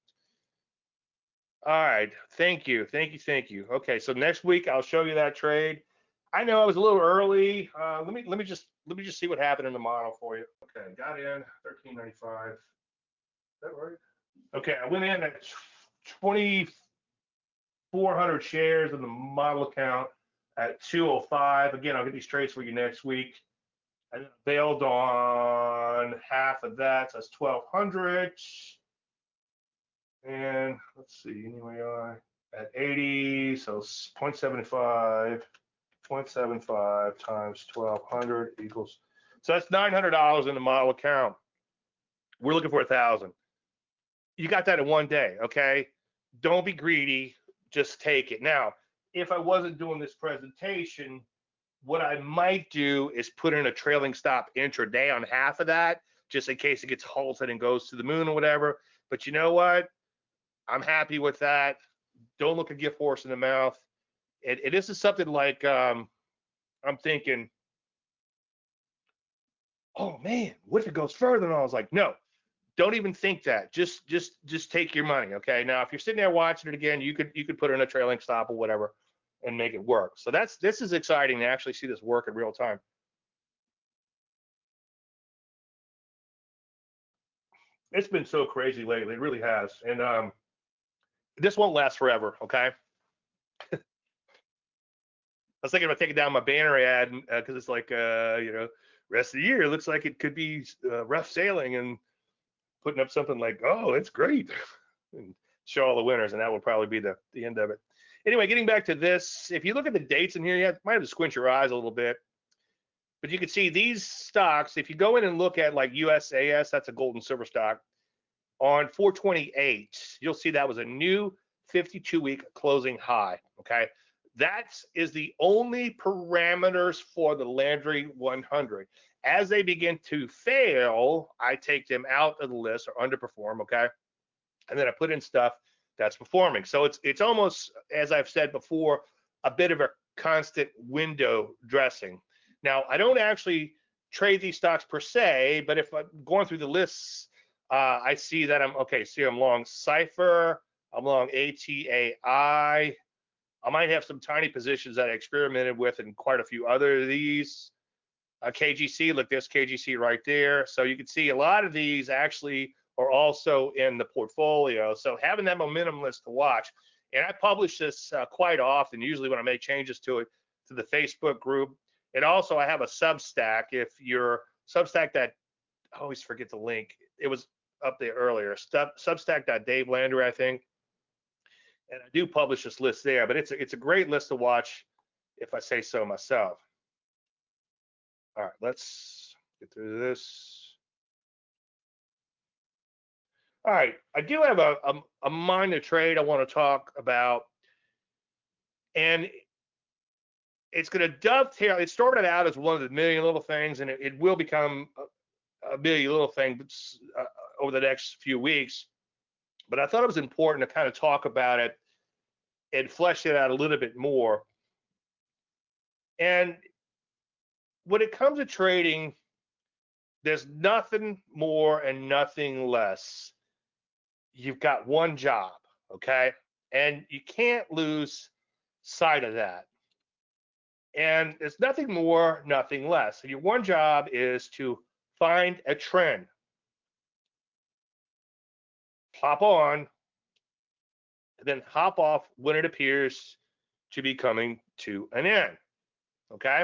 All right. Thank you. Thank you. Thank you. Okay. So next week I'll show you that trade. I know I was a little early. Let me just see what happened in the model for you. Okay. Got in 1395. Is that right? Okay. I went in at 2,400 shares in the model account at 205. Again, I'll get these trades for you next week. I bailed on half of that. So that's 1,200. And let's see, anyway, at 80, so 0.75, 0.75 times 1,200 equals, so that's $900 in the model account. We're looking for 1,000. You got that in one day, okay? Don't be greedy, just take it. Now, if I wasn't doing this presentation, what I might do is put in a trailing stop intraday on half of that, just in case it gets halted and goes to the moon or whatever. But you know what? I'm happy with that. Don't look a gift horse in the mouth. This is something like I'm thinking, oh man, what if it goes further? And I was like, no, don't even think that. Just take your money, okay? Now, if you're sitting there watching it again, you could put in a trailing stop or whatever and make it work. So this is exciting to actually see this work in real time. It's been so crazy lately. It really has, and this won't last forever, okay? I was thinking about taking down my banner ad because it's like, rest of the year looks like it could be rough sailing, and putting up something like, oh, it's great, and show all the winners, and that will probably be the end of it. Anyway, getting back to this, if you look at the dates in here, you might have to squint your eyes a little bit, but you can see these stocks. If you go in and look at like USAS, that's a gold and silver stock, on 428, you'll see that was a new 52-week closing high, okay? That is the only parameters for the Landry 100. As they begin to fail, I take them out of the list or underperform, okay? And then I put in stuff that's performing. So it's almost, as I've said before, a bit of a constant window dressing. Now, I don't actually trade these stocks per se, but if I'm going through the lists, I see that I'm long Cipher, I'm long ATAI. I might have some tiny positions that I experimented with and quite a few other of these. KGC, look, there's KGC right there. So you can see a lot of these actually are also in the portfolio. So having that momentum list to watch, and I publish this quite often, usually when I make changes to it, to the Facebook group. And also I have a Substack. If you're Substack, that I always forget the link. It was up there earlier, Substack.DaveLandry, I think. And I do publish this list there, but it's a great list to watch if I say so myself. All right, let's get through this. All right, I do have a minor trade I want to talk about, and it's going to dovetail. It started out as one of the million little things, and it will become a million little things over the next few weeks. But I thought it was important to kind of talk about it and flesh it out a little bit more. And when it comes to trading, there's nothing more and nothing less. You've got one job, okay? And you can't lose sight of that. And there's nothing more, nothing less. So your one job is to find a trend. hop on, and then hop off when it appears to be coming to an end. Okay.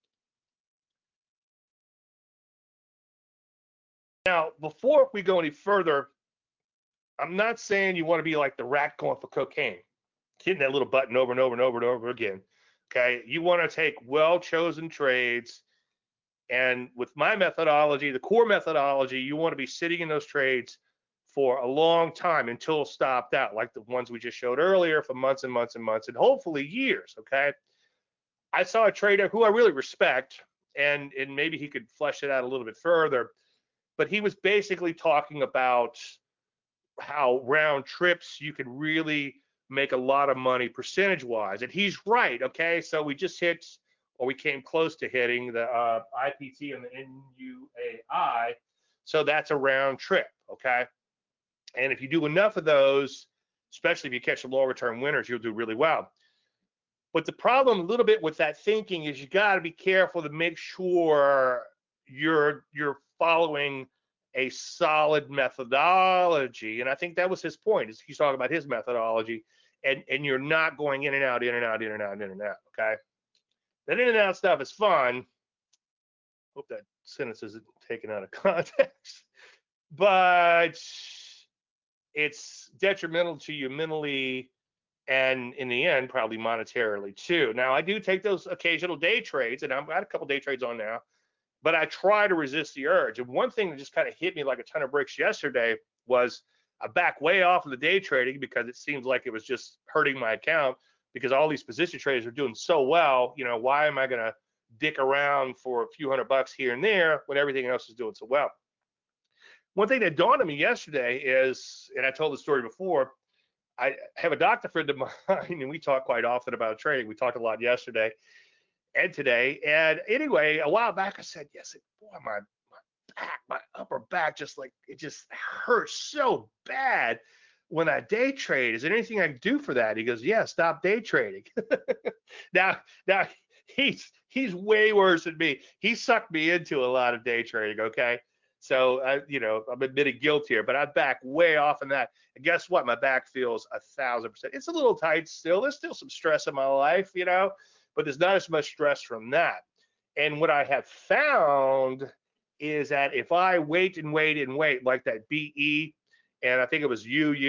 Now, before we go any further, I'm not saying you want to be like the rat going for cocaine, hitting that little button over and over and over and over again. Okay. You want to take well chosen trades. And with my methodology, the core methodology, you want to be sitting in those trades for a long time until stopped out, like the ones we just showed earlier, for months and months and months, and hopefully years. Okay. I saw a trader who I really respect, and maybe he could flesh it out a little bit further, but he was basically talking about how round trips you can really make a lot of money percentage wise, and he's right. Okay, so we just hit, or we came close to hitting the IPT and the NUAI, so that's a round trip. Okay, and if you do enough of those, especially if you catch the lower return winners, you'll do really well. But the problem a little bit with that thinking is you got to be careful to make sure you're following a solid methodology. And I think that was his point. Is he's talking about his methodology, and you're not going in and out, in and out, in and out, in and out. Okay, that in and out stuff is fun. Hope that sentence isn't taken out of context, but it's detrimental to you mentally and in the end, probably monetarily too. Now, I do take those occasional day trades, and I've got a couple day trades on now, but I try to resist the urge. And one thing that just kind of hit me like a ton of bricks yesterday was I back way off of the day trading because it seems like it was just hurting my account because all these position traders are doing so well. You know, why am I going to dick around for a few $100 here and there when everything else is doing so well? One thing that dawned on me yesterday is, and I told the story before, I have a doctor friend of mine, and we talk quite often about trading. We talked a lot yesterday and today. And anyway, a while back, I said, yes, boy, my back, my upper back, just like it just hurts so bad when I day trade. Is there anything I can do for that? He goes, yeah, stop day trading. now he's way worse than me. He sucked me into a lot of day trading. Okay. So I'm admitting guilt here, but I back way off in that. And guess what? My back feels 1,000%. It's a little tight still. There's still some stress in my life, but there's not as much stress from that. And what I have found is that if I wait and wait and wait, like that BE, and I think it was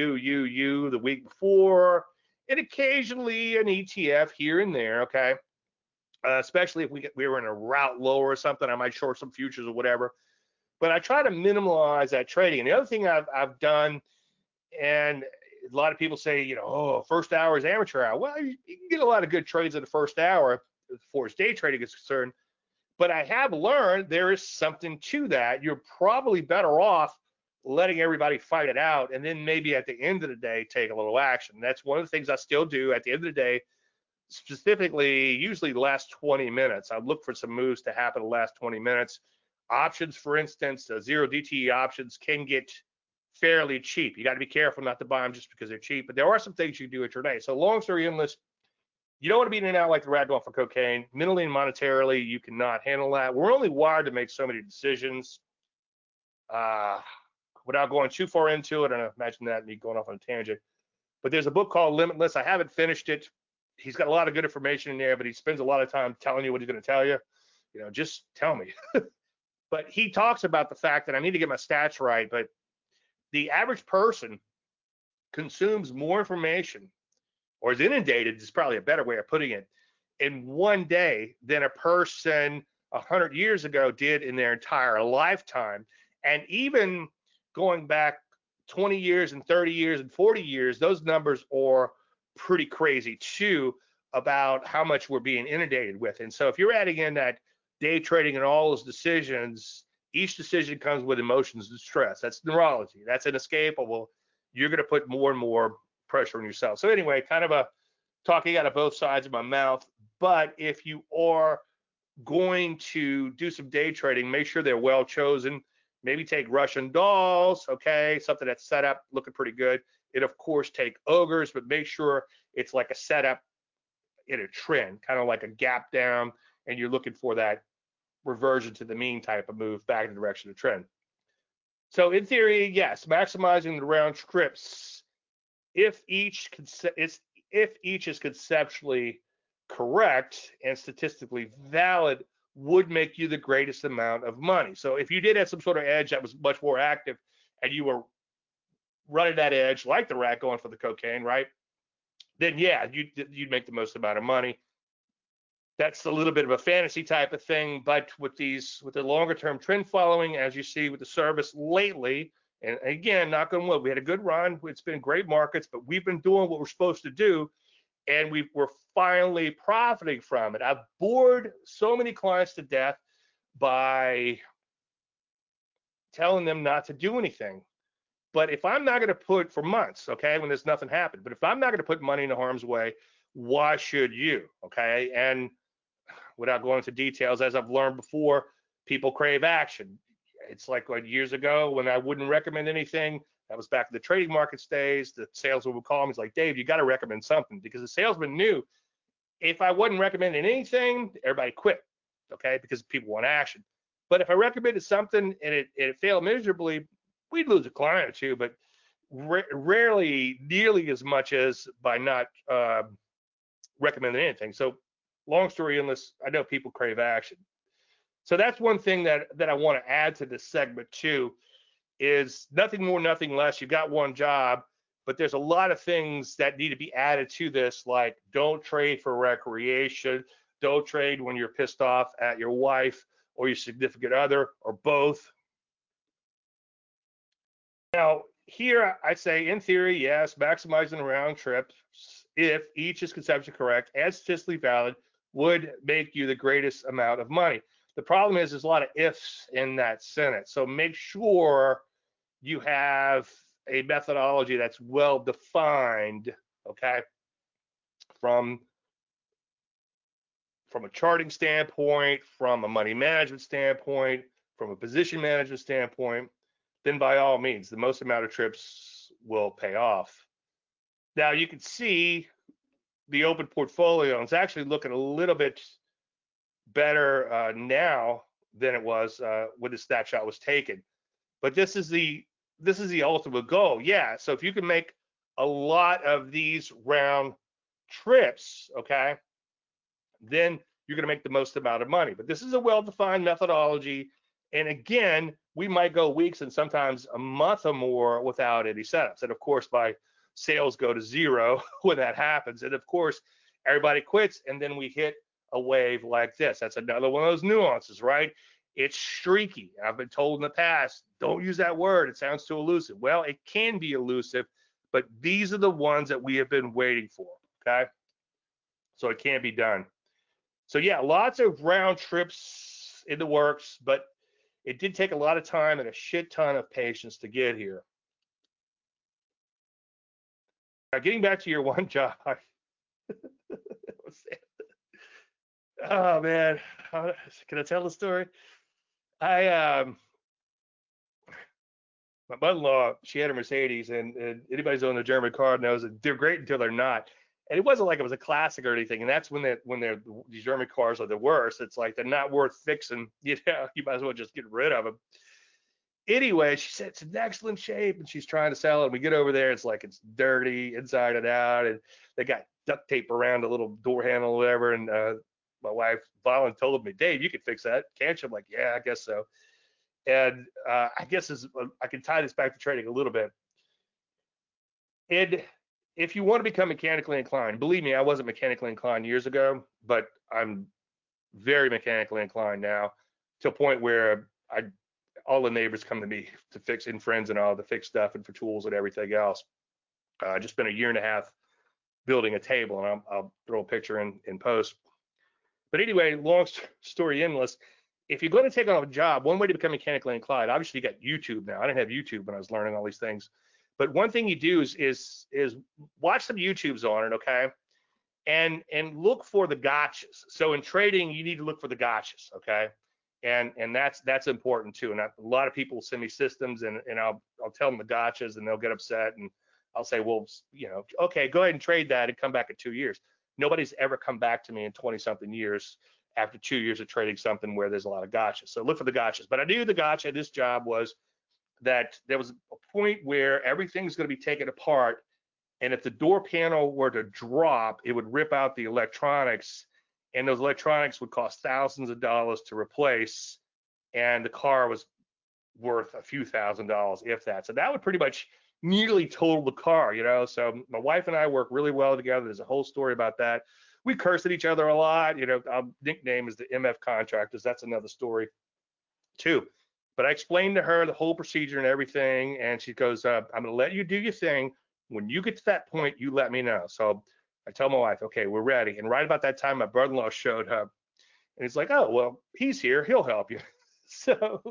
U the week before, and occasionally an ETF here and there, okay, especially if we were in a route lower or something, I might short some futures or whatever. But I try to minimize that trading. And the other thing I've done, and a lot of people say, oh, first hour is amateur hour. Well, you can get a lot of good trades in the first hour as far as day trading is concerned. But I have learned there is something to that. You're probably better off letting everybody fight it out, and then maybe at the end of the day, take a little action. That's one of the things I still do at the end of the day, specifically, usually the last 20 minutes. I look for some moves to happen in the last 20 minutes. Options, for instance, zero DTE options can get fairly cheap. You got to be careful not to buy them just because they're cheap, but there are some things you do at your day. So long story endless, you don't want to be in and out like the rat going for cocaine. Mentally and monetarily, you cannot handle that. We're only wired to make so many decisions. Without going too far into it, and I imagine that me going off on a tangent, but there's a book called Limitless. I haven't finished it. He's got a lot of good information in there, but he spends a lot of time telling you what he's going to tell you. Just tell me. But he talks about the fact that I need to get my stats right, but the average person consumes more information, or is inundated, is probably a better way of putting it, in one day than a person 100 years ago did in their entire lifetime. And even going back 20 years and 30 years and 40 years, those numbers are pretty crazy too about how much we're being inundated with. And so if you're adding in that day trading and all those decisions, each decision comes with emotions and stress. That's neurology. That's inescapable. You're going to put more and more pressure on yourself. So anyway, kind of a talking out of both sides of my mouth. But if you are going to do some day trading, make sure they're well chosen. Maybe take Russian dolls, okay, something that's set up looking pretty good. And of course, take ogres, but make sure it's like a setup in a trend, kind of like a gap down, and you're looking for that reversion to the mean type of move back in the direction of trend. So in theory, yes, maximizing the round trips if if each is conceptually correct and statistically valid would make you the greatest amount of money. So if you did have some sort of edge that was much more active and you were running that edge like the rat going for the cocaine, right? Then yeah, you'd make the most amount of money. That's a little bit of a fantasy type of thing, but with the longer term trend following, as you see with the service lately, and again, knock on wood, we had a good run. It's been great markets, but we've been doing what we're supposed to do, and we're finally profiting from it. I've bored so many clients to death by telling them not to do anything. But if I'm not going to put for months, okay, when there's nothing happened, but if I'm not going to put money into harm's way, why should you? Okay. And without going into details, as I've learned before, people crave action. It's like years ago when I wouldn't recommend anything. That was back in the trading markets days. The salesman would call me. He's like, Dave, you got to recommend something, because the salesman knew if I wasn't recommending anything, everybody quit, okay, because people want action. But if I recommended something and it failed miserably, we'd lose a client or two, but rarely nearly as much as by not recommending anything. So long story endless, I know people crave action. So that's one thing that I want to add to this segment too, is nothing more, nothing less. You've got one job, but there's a lot of things that need to be added to this, like don't trade for recreation, don't trade when you're pissed off at your wife or your significant other or both. Now, here I say, in theory, yes, maximizing round trips, if each is conceptually correct and statistically valid, would make you the greatest amount of money. The problem is there's a lot of ifs in that sentence. So make sure you have a methodology that's well defined, okay, from a charting standpoint, from a money management standpoint, from a position management standpoint, then by all means, the most amount of trips will pay off. Now you can see the open portfolio, and it's actually looking a little bit better now than it was when the snapshot was taken. But this is the ultimate goal. Yeah. So if you can make a lot of these round trips, okay, then you're going to make the most amount of money. But this is a well-defined methodology. And again, we might go weeks and sometimes a month or more without any setups. And of course, my sales go to zero when that happens. And of course, everybody quits, and then we hit a wave like this. That's another one of those nuances, right? It's streaky. I've been told in the past, don't use that word. It sounds too elusive. Well, it can be elusive, but these are the ones that we have been waiting for, okay? So it can be done. So yeah, lots of round trips in the works, but it did take a lot of time and a shit ton of patience to get here. Now, getting back to your one job. Oh man, can I tell the story? I my mother-in-law, she had a Mercedes, and anybody's owned a German car knows that they're great until they're not. And it wasn't like it was a classic or anything. And that's when these German cars are the worst. It's like they're not worth fixing. You know, you might as well just get rid of them. Anyway, she said it's in excellent shape, and she's trying to sell it. And we get over there, it's like it's dirty inside and out, and they got duct tape around the little door handle or whatever. And my wife Valen told me, Dave, you could fix that, can't you? I'm like, yeah, I guess so. And I guess I can tie this back to trading a little bit. And if you want to become mechanically inclined, believe me, I wasn't mechanically inclined years ago, but I'm very mechanically inclined now, to a point where all the neighbors come to me to fix, and friends and all, to fix stuff and for tools and everything else. Just spent a year and a half building a table, and I'll throw a picture in post. But anyway, long story endless. If you're going to take on a job, one way to become mechanically inclined, obviously you got YouTube now. I didn't have YouTube when I was learning all these things, but one thing you do is watch some YouTubes on it, okay, and look for the gotchas. So in trading, you need to look for the gotchas, okay, and that's important too. And a lot of people send me systems, and I'll tell them the gotchas, and they'll get upset, and I'll say, well, you know, okay, go ahead and trade that and come back in 2 years. Nobody's ever come back to me in 20 something years after 2 years of trading something where there's a lot of gotchas. So look for the gotchas. But I knew the gotcha of this job was that there was a point where everything's going to be taken apart, and if the door panel were to drop, it would rip out the electronics, and those electronics would cost thousands of dollars to replace, and the car was worth a few $1,000s, if that. So that would pretty much nearly total the car, you know. So my wife and I work really well together. There's a whole story about that. We curse at each other a lot, you know. Our nickname is the MF Contractors. That's another story too. But I explained to her the whole procedure and everything, and she goes, I'm going to let you do your thing. When you get to that point, you let me know. So I tell my wife, okay, we're ready. And right about that time, my brother-in-law showed up, and he's like, oh, well, he's here. He'll help you. So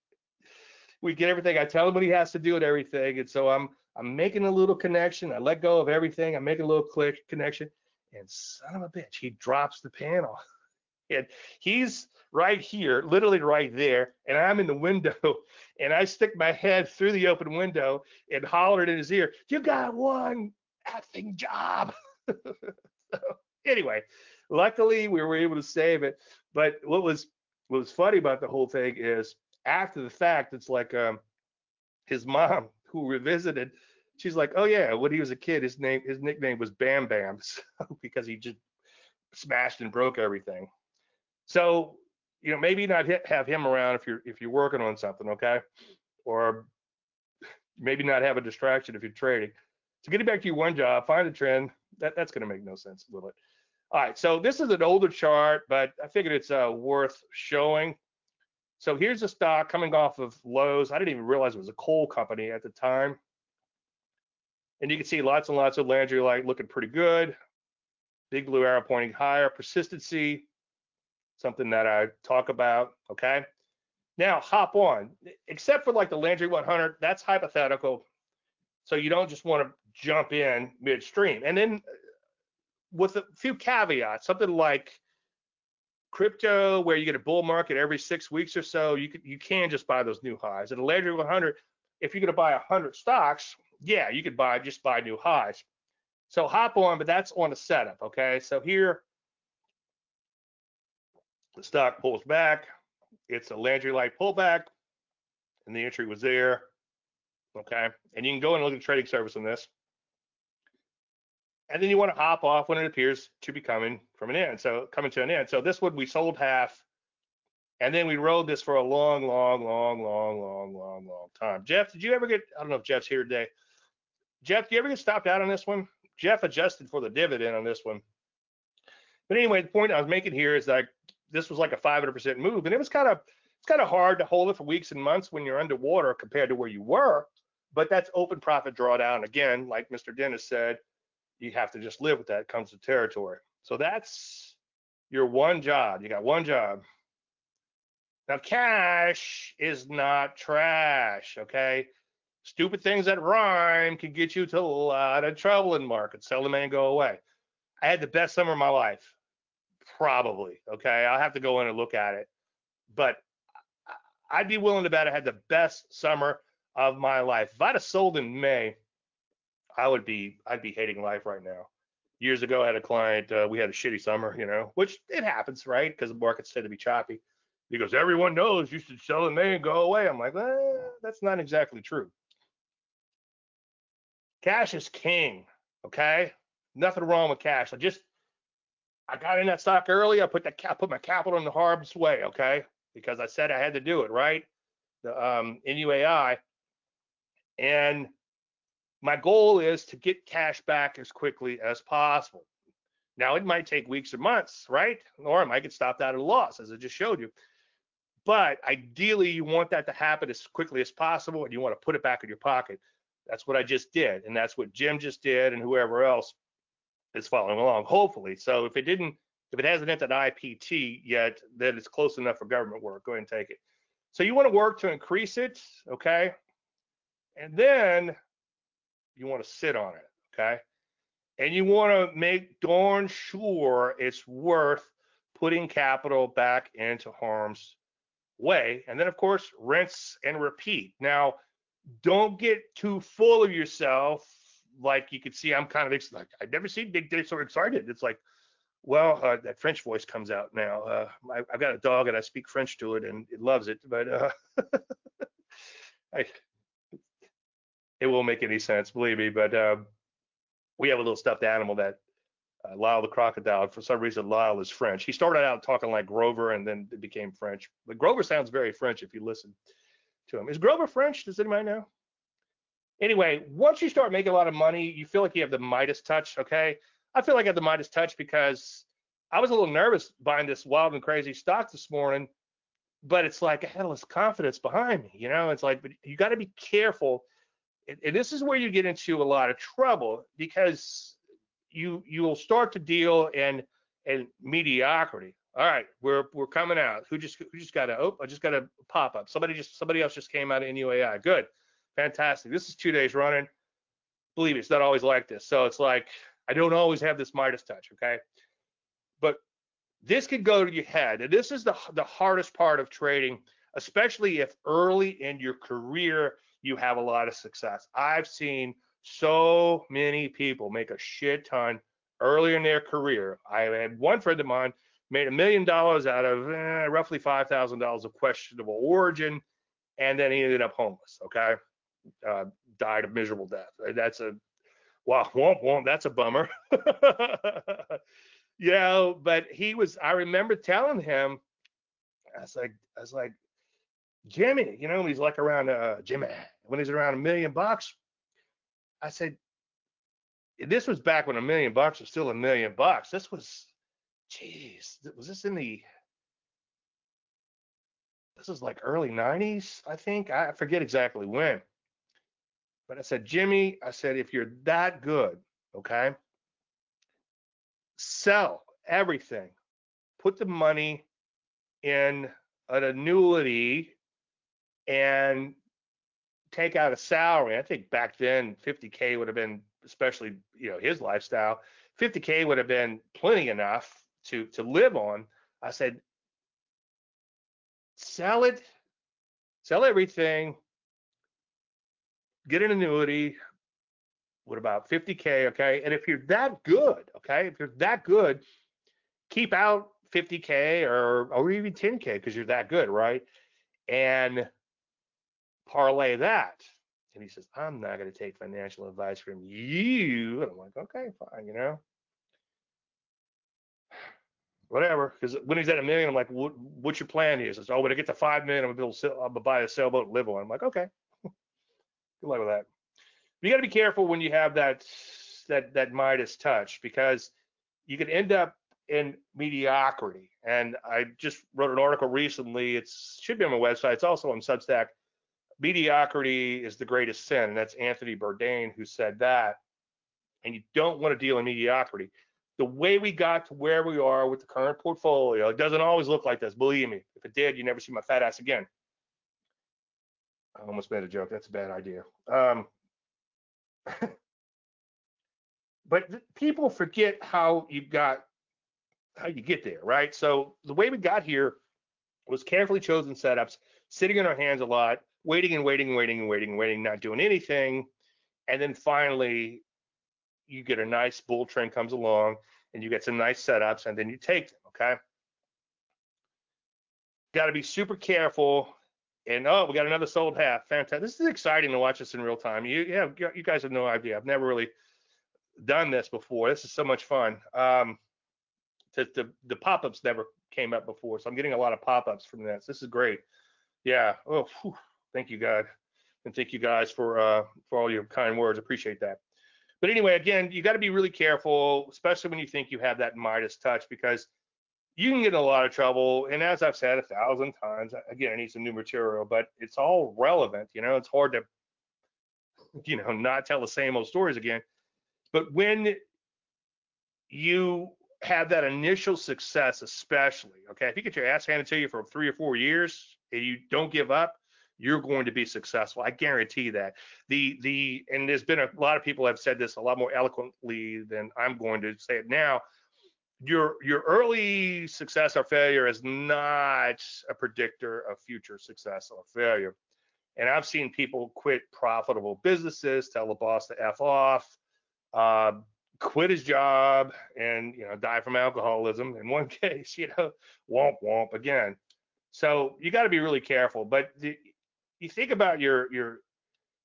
we get everything. I tell him what he has to do and everything. And so I'm making a little connection. I let go of everything. I'm making a little click connection. And son of a bitch, he drops the panel. And he's right here, literally right there, and I'm in the window, and I stick my head through the open window and hollered in his ear, "You got one effing job." So, anyway, luckily we were able to save it. But what was funny about the whole thing is after the fact, it's like his mom who we visited, she's like, "Oh yeah, when he was a kid, his nickname was Bam Bam," so, because he just smashed and broke everything. So, you know, maybe not have him around if you're working on something, okay? Or maybe not have a distraction if you're trading. So getting back to your one job, find a trend. That's going to make no sense, will it? All right, so this is an older chart, but I figured it's worth showing. So here's a stock coming off of lows. I didn't even realize it was a coal company at the time. And you can see lots and lots of Landry Light looking pretty good. Big blue arrow pointing higher. Persistency, something that I talk about, okay? Now, hop on. Except for like the Landry 100, that's hypothetical. So you don't just want to jump in midstream. And then with a few caveats, something like crypto, where you get a bull market every 6 weeks or so, you can just buy those new highs. And the Landry 100, if you're going to buy 100 stocks, yeah, you could just buy new highs. So hop on, but that's on a setup, okay? So here, the stock pulls back. It's a Landry Light pullback, and the entry was there, okay? And you can go and look at the trading service on this. And then you want to hop off when it appears to be coming from an end. So coming to an end. So this one we sold half, and then we rode this for a long time. Jeff, did you ever get? I don't know if Jeff's here today. Jeff, do you ever get stopped out on this one? Jeff adjusted for the dividend on this one. But anyway, the point I was making here is that this was like a 500% move, and it's kind of hard to hold it for weeks and months when you're underwater compared to where you were. But that's open profit drawdown. Again, like Mr. Dennis said, you have to just live with that. It comes to territory. So that's your one job. You got one job. Now, cash is not trash, okay? Stupid things that rhyme can get you to a lot of trouble in markets. Sell them and go away. I had the best summer of my life, probably, okay? I'll have to go in and look at it. But I'd be willing to bet I had the best summer of my life. If I'd have sold in May, I'd be hating life right now. Years ago, I had a client, we had a shitty summer, you know, which it happens, right? Because the markets tend to be choppy. He goes, everyone knows you should sell in May and go away. I'm like, that's not exactly true. Cash is king, okay? Nothing wrong with cash. I got in that stock early. I put my capital in the harvest way, okay? Because I said I had to do it, right? The NUAI, and my goal is to get cash back as quickly as possible. Now, it might take weeks or months, right? Or I might get stopped out at a loss, as I just showed you. But ideally, you want that to happen as quickly as possible, and you want to put it back in your pocket. That's what I just did, and that's what Jim just did, and whoever else is following along, hopefully. So if it hasn't entered IPT yet, then it's close enough for government work. Go ahead and take it. So you want to work to increase it, okay? And then you want to sit on it, okay? And you want to make darn sure it's worth putting capital back into harm's way. And then, of course, rinse and repeat. Now, don't get too full of yourself. Like you can see, I'm kind of like, I've never seen Big Dave so excited. It's like, well, that French voice comes out now. I've got a dog and I speak French to it and it loves it. But It won't make any sense, believe me. But we have a little stuffed animal that Lyle the crocodile. For some reason, Lyle is French. He started out talking like Grover, and then it became French. But Grover sounds very French if you listen to him. Is Grover French? Does anybody know? Anyway, once you start making a lot of money, you feel like you have the Midas touch. Okay, I feel like I have the Midas touch because I was a little nervous buying this wild and crazy stock this morning, but it's like I had all this confidence behind me. It's like, but you got to be careful, and this is where you get into a lot of trouble because you'll start to deal in mediocrity. All right, we're coming out. Who just got a I just got a pop up. Somebody else just came out of NUAI. Good, fantastic. This is 2 days running. Believe me, it's not always like this. So it's like I don't always have this Midas touch. Okay, but this could go to your head, and this is the hardest part of trading, especially if early in your career you have a lot of success. I've seen so many people make a shit ton early in their career. I had one friend of mine made $1 million out of roughly $5,000 of questionable origin, and then he ended up homeless. Okay, died a miserable death. That's a wow, womp womp. That's a bummer. But I remember telling him, I was like, Jimmy, when he's like around Jimmy, when he's around $1 million, I said, this was back when $1 million was still $1 million. This was, geez, was this this was like early 90s, I think. I forget exactly when. But I said, Jimmy, I said, if you're that good, okay, sell everything, put the money in an annuity and take out a salary. I think back then 50K would have been, especially his lifestyle, 50K would have been plenty enough to live on. I said, sell it, sell everything, get an annuity with about 50K, okay? And if you're that good, okay, if you're that good, keep out 50K or even 10K because you're that good, right? And parlay that. And he says, I'm not going to take financial advice from you. And I'm like, okay, fine, whatever. Because when he's at $1 million, I'm like, what's your plan here? He says, oh, when I get to 5 million, I'm going to buy a sailboat and live on. I'm like, okay, good luck with that. You got to be careful when you have that Midas touch because you can end up in mediocrity. And I just wrote an article recently. It should be on my website. It's also on Substack. Mediocrity is the greatest sin. And that's Anthony Bourdain who said that. And you don't want to deal in mediocrity. The way we got to where we are with the current portfolio, it doesn't always look like this. Believe me, if it did, you never see my fat ass again. I almost made a joke. That's a bad idea. But people forget how you get there, right? So the way we got here was carefully chosen setups, sitting on our hands a lot, waiting and waiting and waiting and waiting and waiting, not doing anything. And then finally, you get a nice bull trend comes along and you get some nice setups and then you take them, okay? Got to be super careful. And we got another sold half. Fantastic. This is exciting to watch this in real time. You guys have no idea. I've never really done this before. This is so much fun. The pop-ups never came up before, so I'm getting a lot of pop-ups from this. This is great. Yeah. Oh, whew. Thank you, God, and thank you guys for all your kind words. Appreciate that. But anyway, again, you got to be really careful, especially when you think you have that Midas touch, because you can get in a lot of trouble. And as I've said 1,000 times, again, I need some new material, but it's all relevant. It's hard to, not tell the same old stories again. But when you have that initial success, especially, okay, if you get your ass handed to you for 3 or 4 years and you don't give up, you're going to be successful. I guarantee that. And there's been a lot of people have said this a lot more eloquently than I'm going to say it now. Your early success or failure is not a predictor of future success or failure. And I've seen people quit profitable businesses, tell the boss to F off, quit his job, and die from alcoholism. In one case, womp womp again. So you got to be really careful. But you think about your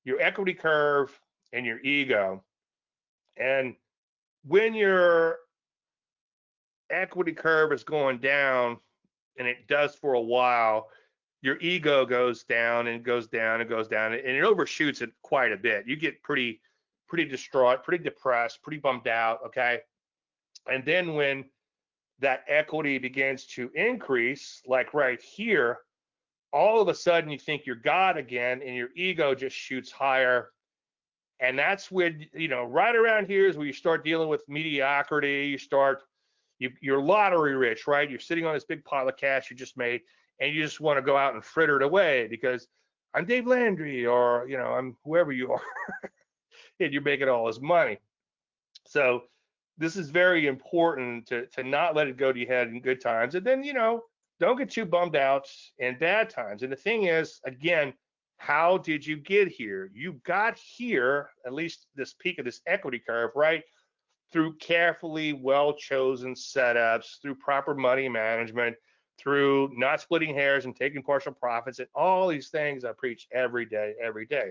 your equity curve and your ego. And when your equity curve is going down, and it does for a while, your ego goes down and goes down and goes down, and it overshoots it quite a bit. You get pretty distraught, pretty depressed, pretty bummed out, okay? And then when that equity begins to increase, like right here, all of a sudden you think you're God again, and your ego just shoots higher. And that's when, right around here is where you start dealing with mediocrity. You're lottery rich, right? You're sitting on this big pile of cash you just made, and you just want to go out and fritter it away because I'm Dave Landry, or I'm whoever you are, and you're making all this money. So this is very important to not let it go to your head in good times, and then don't get too bummed out in bad times. And the thing is, again, how did you get here? You got here, at least this peak of this equity curve, right? Through carefully well-chosen setups, through proper money management, through not splitting hairs and taking partial profits, and all these things I preach every day, every day.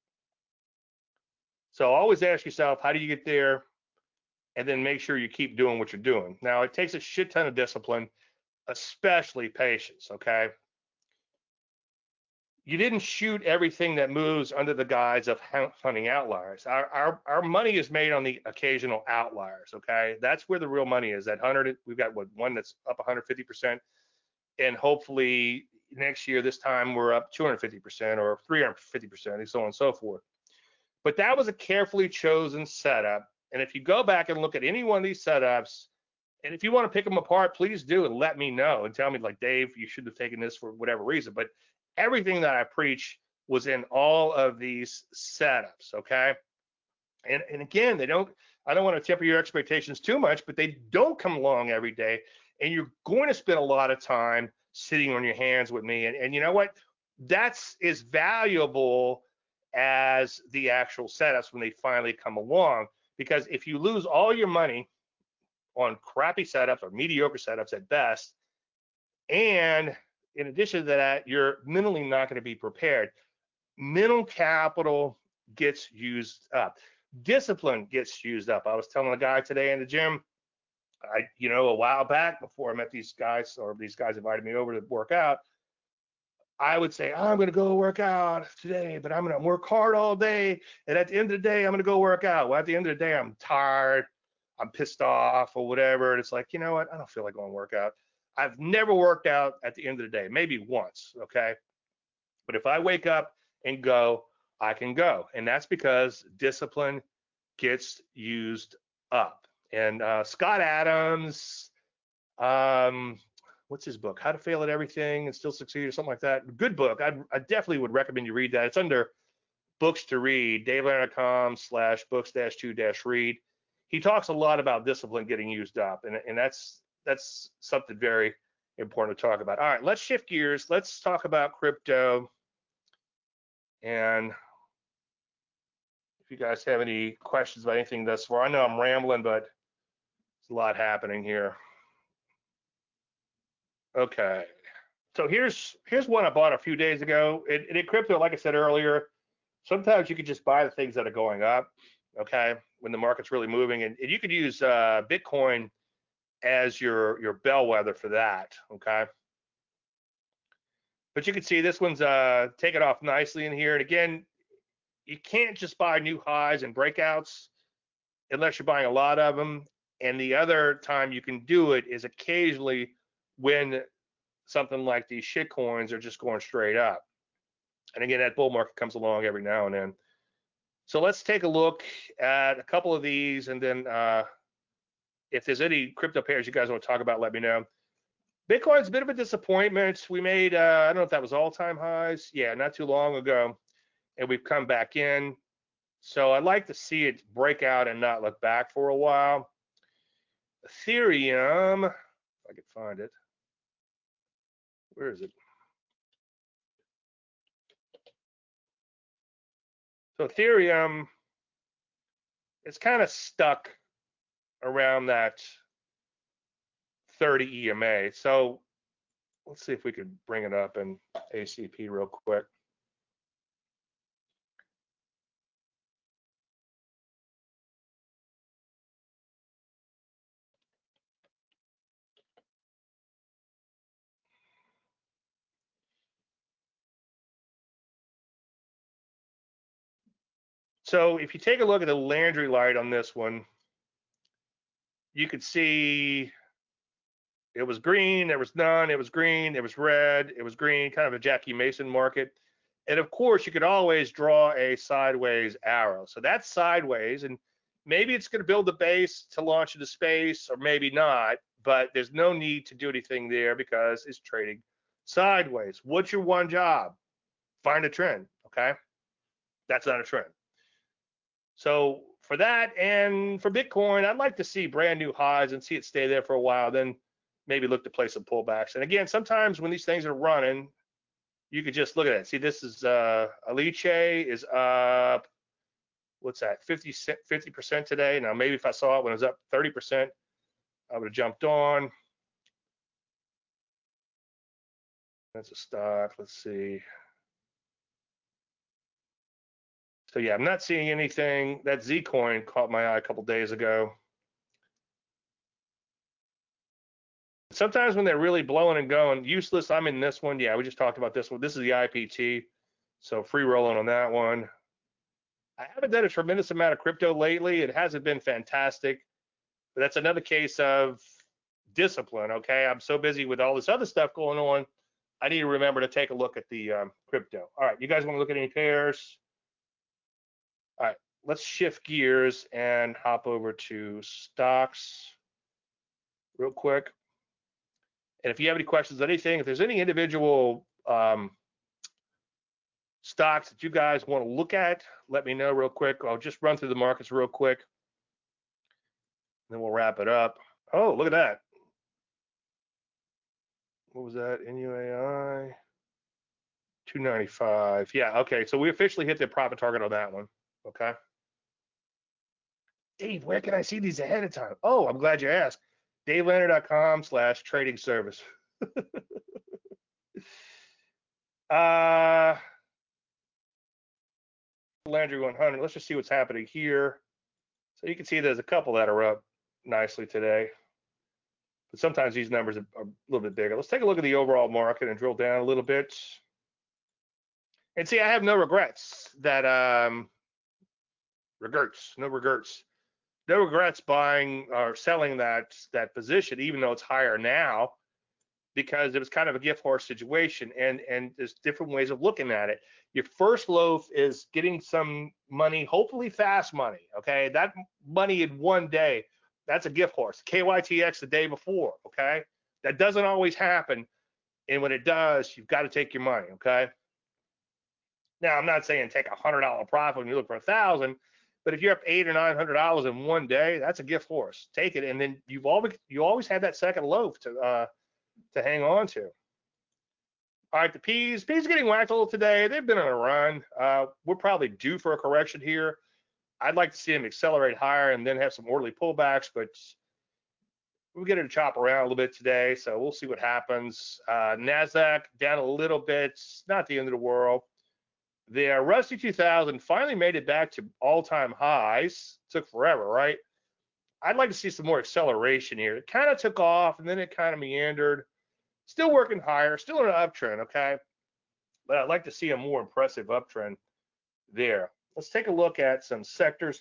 So always ask yourself, how do you get there? And then make sure you keep doing what you're doing. Now, it takes a shit ton of discipline, especially patience, okay? You didn't shoot everything that moves under the guise of hunting outliers. Our money is made on the occasional outliers, okay? That's where the real money is. That 100, we've got one that's up 150%, and hopefully next year, this time, we're up 250% or 350%, and so on and so forth. But that was a carefully chosen setup. And if you go back and look at any one of these setups, and if you want to pick them apart, please do and let me know and tell me, like, Dave, you should have taken this for whatever reason. But everything that I preach was in all of these setups, okay? And again, I don't want to temper your expectations too much, but they don't come along every day. And you're going to spend a lot of time sitting on your hands with me. And you know what? That's as valuable as the actual setups when they finally come along. Because if you lose all your money on crappy setups or mediocre setups at best, and in addition to that, you're mentally not going to be prepared. Mental capital gets used up. Discipline gets used up. I was telling a guy today in the gym, a while back before I met these guys, or these guys invited me over to work out, I would say, I'm going to go work out today, but I'm going to work hard all day. And at the end of the day, I'm going to go work out. Well, at the end of the day, I'm tired, I'm pissed off or whatever. And it's like, you know what? I don't feel like going to work out. I've never worked out at the end of the day, maybe once, okay? But if I wake up and go, I can go. And that's because discipline gets used up. And Scott Adams, what's his book? How to Fail at Everything and Still Succeed, or something like that. Good book. I definitely would recommend you read that. It's under books to read, davelandry.com/books-to-read. He talks a lot about discipline getting used up, and that's something very important to talk about. All right, let's shift gears. Let's talk about crypto. And if you guys have any questions about anything thus far, I know I'm rambling, but there's a lot happening here. Okay. So here's one I bought a few days ago. In crypto, like I said earlier, sometimes you can just buy the things that are going up, okay, when the market's really moving. And you could use Bitcoin as your bellwether for that, okay? But you can see this one's taken off nicely in here. And again, you can't just buy new highs and breakouts unless you're buying a lot of them. And the other time you can do it is occasionally when something like these shit coins are just going straight up. And again, that bull market comes along every now and then. So let's take a look at a couple of these, and then if there's any crypto pairs you guys want to talk about, let me know. Bitcoin's a bit of a disappointment. We made, I don't know if that was all-time highs. Yeah, not too long ago, and we've come back in. So I'd like to see it break out and not look back for a while. Ethereum, if I could find it. Where is it? So Ethereum, it's kind of stuck around that 30 EMA. So let's see if we could bring it up in ACP real quick. So if you take a look at the Landry light on this one, you could see it was green, there was none, it was green, it was red, it was green, kind of a Jackie Mason market. And of course, you could always draw a sideways arrow. So that's sideways, and maybe it's going to build the base to launch into space, or maybe not, but there's no need to do anything there because it's trading sideways. What's your one job? Find a trend, okay? That's not a trend. So for that and for Bitcoin, I'd like to see brand new highs and see it stay there for a while, then maybe look to play some pullbacks. And again, sometimes when these things are running, you could just look at it. See, this is Aliche is up, what's that, 50% today. Now, maybe if I saw it when it was up 30%, I would have jumped on. That's a stock. Let's see. So yeah, I'm not seeing anything. That Zcoin caught my eye a couple days ago. Sometimes when they're really blowing and going, useless, I'm in this one. Yeah, we just talked about this one. This is the IPT. So free rolling on that one. I haven't done a tremendous amount of crypto lately. It hasn't been fantastic, but that's another case of discipline. Okay, I'm so busy with all this other stuff going on. I need to remember to take a look at the crypto. All right, you guys want to look at any pairs? All right, let's shift gears and hop over to stocks real quick. And if you have any questions, anything, if there's any individual stocks that you guys want to look at, let me know real quick. I'll just run through the markets real quick. Then we'll wrap it up. Oh, look at that. What was that? NUAI 295. Yeah, okay. So we officially hit the profit target on that one. Okay. Dave, where can I see these ahead of time? Oh, I'm glad you asked. DaveLandry.com/trading service. Landry 100. Let's just see what's happening here. So you can see there's a couple that are up nicely today. But sometimes these numbers are a little bit bigger. Let's take a look at the overall market and drill down a little bit. And see, I have no regrets that no regrets buying or selling that position, even though it's higher now, because it was kind of a gift horse situation. And there's different ways of looking at it. Your first loaf is getting some money, hopefully fast money. Okay, that money in one day, that's a gift horse. KYTX the day before. Okay, that doesn't always happen, and when it does, you've got to take your money. Okay. Now, I'm not saying take $100 profit when you look for 1,000, but if you're up $800 or $900 in one day, that's a gift horse. Take it, and then you always have that second loaf to hang on to. All right, the P's are getting whacked a little today. They've been on a run. We're probably due for a correction here. I'd like to see them accelerate higher and then have some orderly pullbacks, but we'll get it to chop around a little bit today, so we'll see what happens. NASDAQ down a little bit. It's not the end of the world. The Rusty 2000 finally made it back to all-time highs. Took forever, right? I'd like to see some more acceleration here. It kind of took off, and then it kind of meandered. Still working higher, still in an uptrend, okay? But I'd like to see a more impressive uptrend there. Let's take a look at some sectors.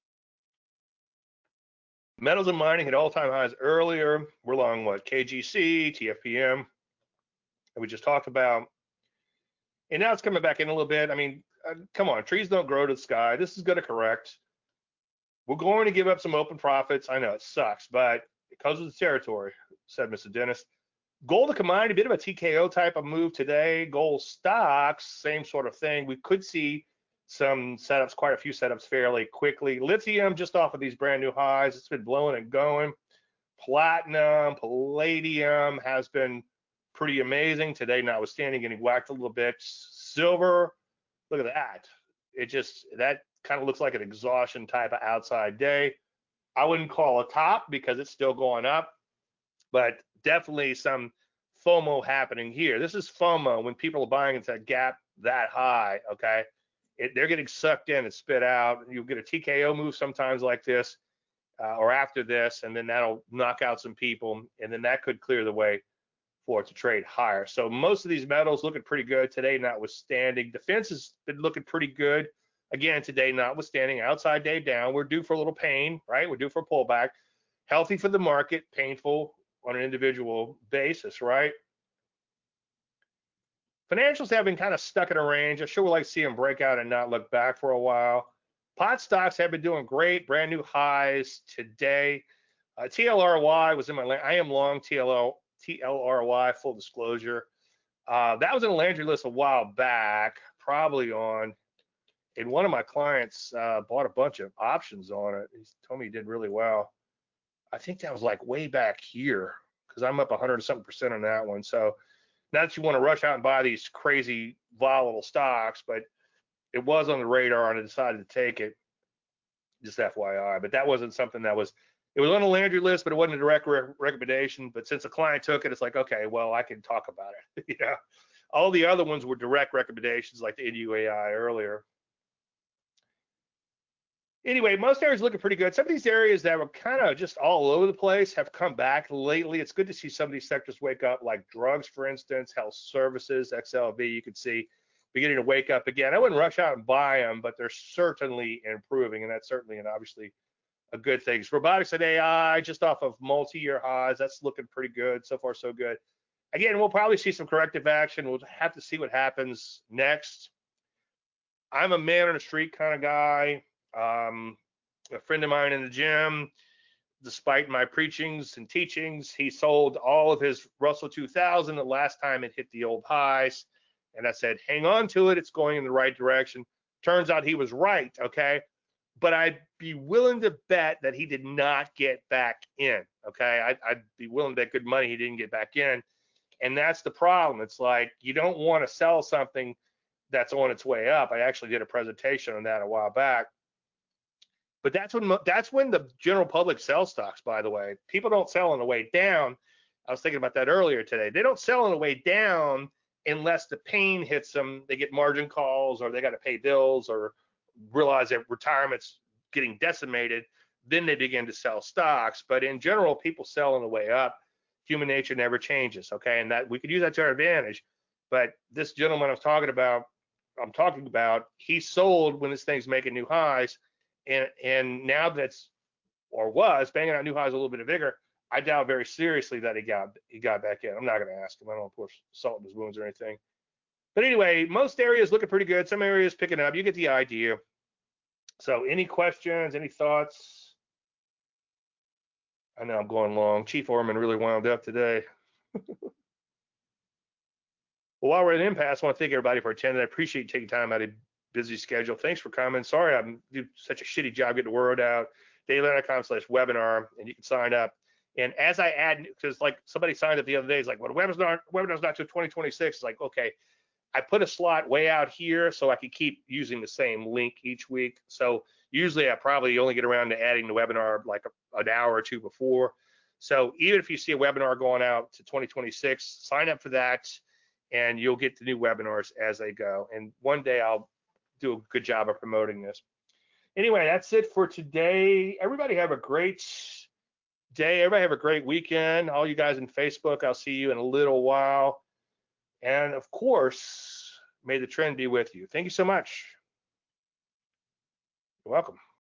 Metals and mining hit all-time highs earlier. We're along what? KGC, TFPM, that we just talked about. And now it's coming back in a little bit. I mean, come on, trees don't grow to the sky. This is going to correct. We're going to give up some open profits. I know it sucks, but it comes with the territory, said Mr. Dennis. Gold to commodity, a bit of a TKO type of move today. Gold stocks, same sort of thing. We could see some setups, quite a few setups fairly quickly. Lithium just off of these brand new highs. It's been blowing and going. Platinum, palladium has been pretty amazing today, notwithstanding getting whacked a little bit. Silver, look at that. That kind of looks like an exhaustion type of outside day. I wouldn't call a top because it's still going up, but definitely some FOMO happening here. This is FOMO when people are buying into that gap that high, okay? They're getting sucked in and spit out. You'll get a TKO move sometimes like this or after this, and then that'll knock out some people, and then that could clear the way for it to trade higher. So most of these metals looking pretty good today, notwithstanding. Defense has been looking pretty good. Again, today, notwithstanding, outside day down, we're due for a little pain, right? We're due for a pullback. Healthy for the market, painful on an individual basis, right? Financials have been kind of stuck in a range. I sure would like to see them break out and not look back for a while. Pot stocks have been doing great, brand new highs today. TLRY was in my, I am long TLRY, full disclosure. That was in a Landry list a while back, probably on, and one of my clients bought a bunch of options on it. He told me he did really well. I think that was like way back here because I'm up 100-something% on that one. So not that you want to rush out and buy these crazy volatile stocks, but it was on the radar and I decided to take it, just FYI. But that wasn't something that was, it was on a Landry list, but it wasn't a direct recommendation. But since a client took it, it's like, okay, well, I can talk about it. You know, all the other ones were direct recommendations like the NUAI earlier. Anyway, most areas looking pretty good. Some of these areas that were kind of just all over the place have come back lately. It's good to see some of these sectors wake up, like drugs, for instance, health services, XLV, you can see beginning to wake up again. I wouldn't rush out and buy them, but they're certainly improving, and that's certainly and obviously a good thing. Robotics and AI, just off of multi-year highs, that's looking pretty good. So far, so good. Again, we'll probably see some corrective action. We'll have to see what happens next. I'm a man on the street kind of guy. A friend of mine in the gym, despite my preachings and teachings, he sold all of his Russell 2000 the last time it hit the old highs. And I said, hang on to it. It's going in the right direction. Turns out he was right. Okay. But I'd be willing to bet that he did not get back in. Okay. I'd be willing to bet good money he didn't get back in. And that's the problem. It's like you don't want to sell something that's on its way up. I actually did a presentation on that a while back. But that's when the general public sells stocks, by the way. People don't sell on the way down. I was thinking about that earlier today. They don't sell on the way down unless the pain hits them. They get margin calls or they got to pay bills or realize that retirement's getting decimated. Then they begin to sell stocks. But in general, people sell on the way up. Human nature never changes, okay? And that we could use that to our advantage. But this gentleman I'm talking about, he sold when this thing's making new highs. And now that's or was banging out new highs a little bit bigger, I doubt very seriously that he got back in. I'm not going to ask him. I don't want to pour salt in his wounds or anything. But anyway, most areas looking pretty good. Some areas picking up. You get the idea. So any questions, any thoughts? I know I'm going long. Chief Orman really wound up today. Well, while we're at impasse, I want to thank everybody for attending. I appreciate you taking time out of busy schedule. Thanks for coming. Sorry I'm doing such a shitty job getting the word out. DailyLearning.com/webinar, and you can sign up. And as I add, because like somebody signed up the other day, it's like, well, the webinar's not till 2026. It's like, okay, I put a slot way out here so I can keep using the same link each week. So usually I probably only get around to adding the webinar like an hour or two before. So even if you see a webinar going out to 2026, sign up for that and you'll get the new webinars as they go. And one day I'll do a good job of promoting this. Anyway, that's it for today. Everybody have a great day. Everybody have a great weekend. All you guys in Facebook, I'll see you in a little while. And of course, may the trend be with you. Thank you so much. You're welcome.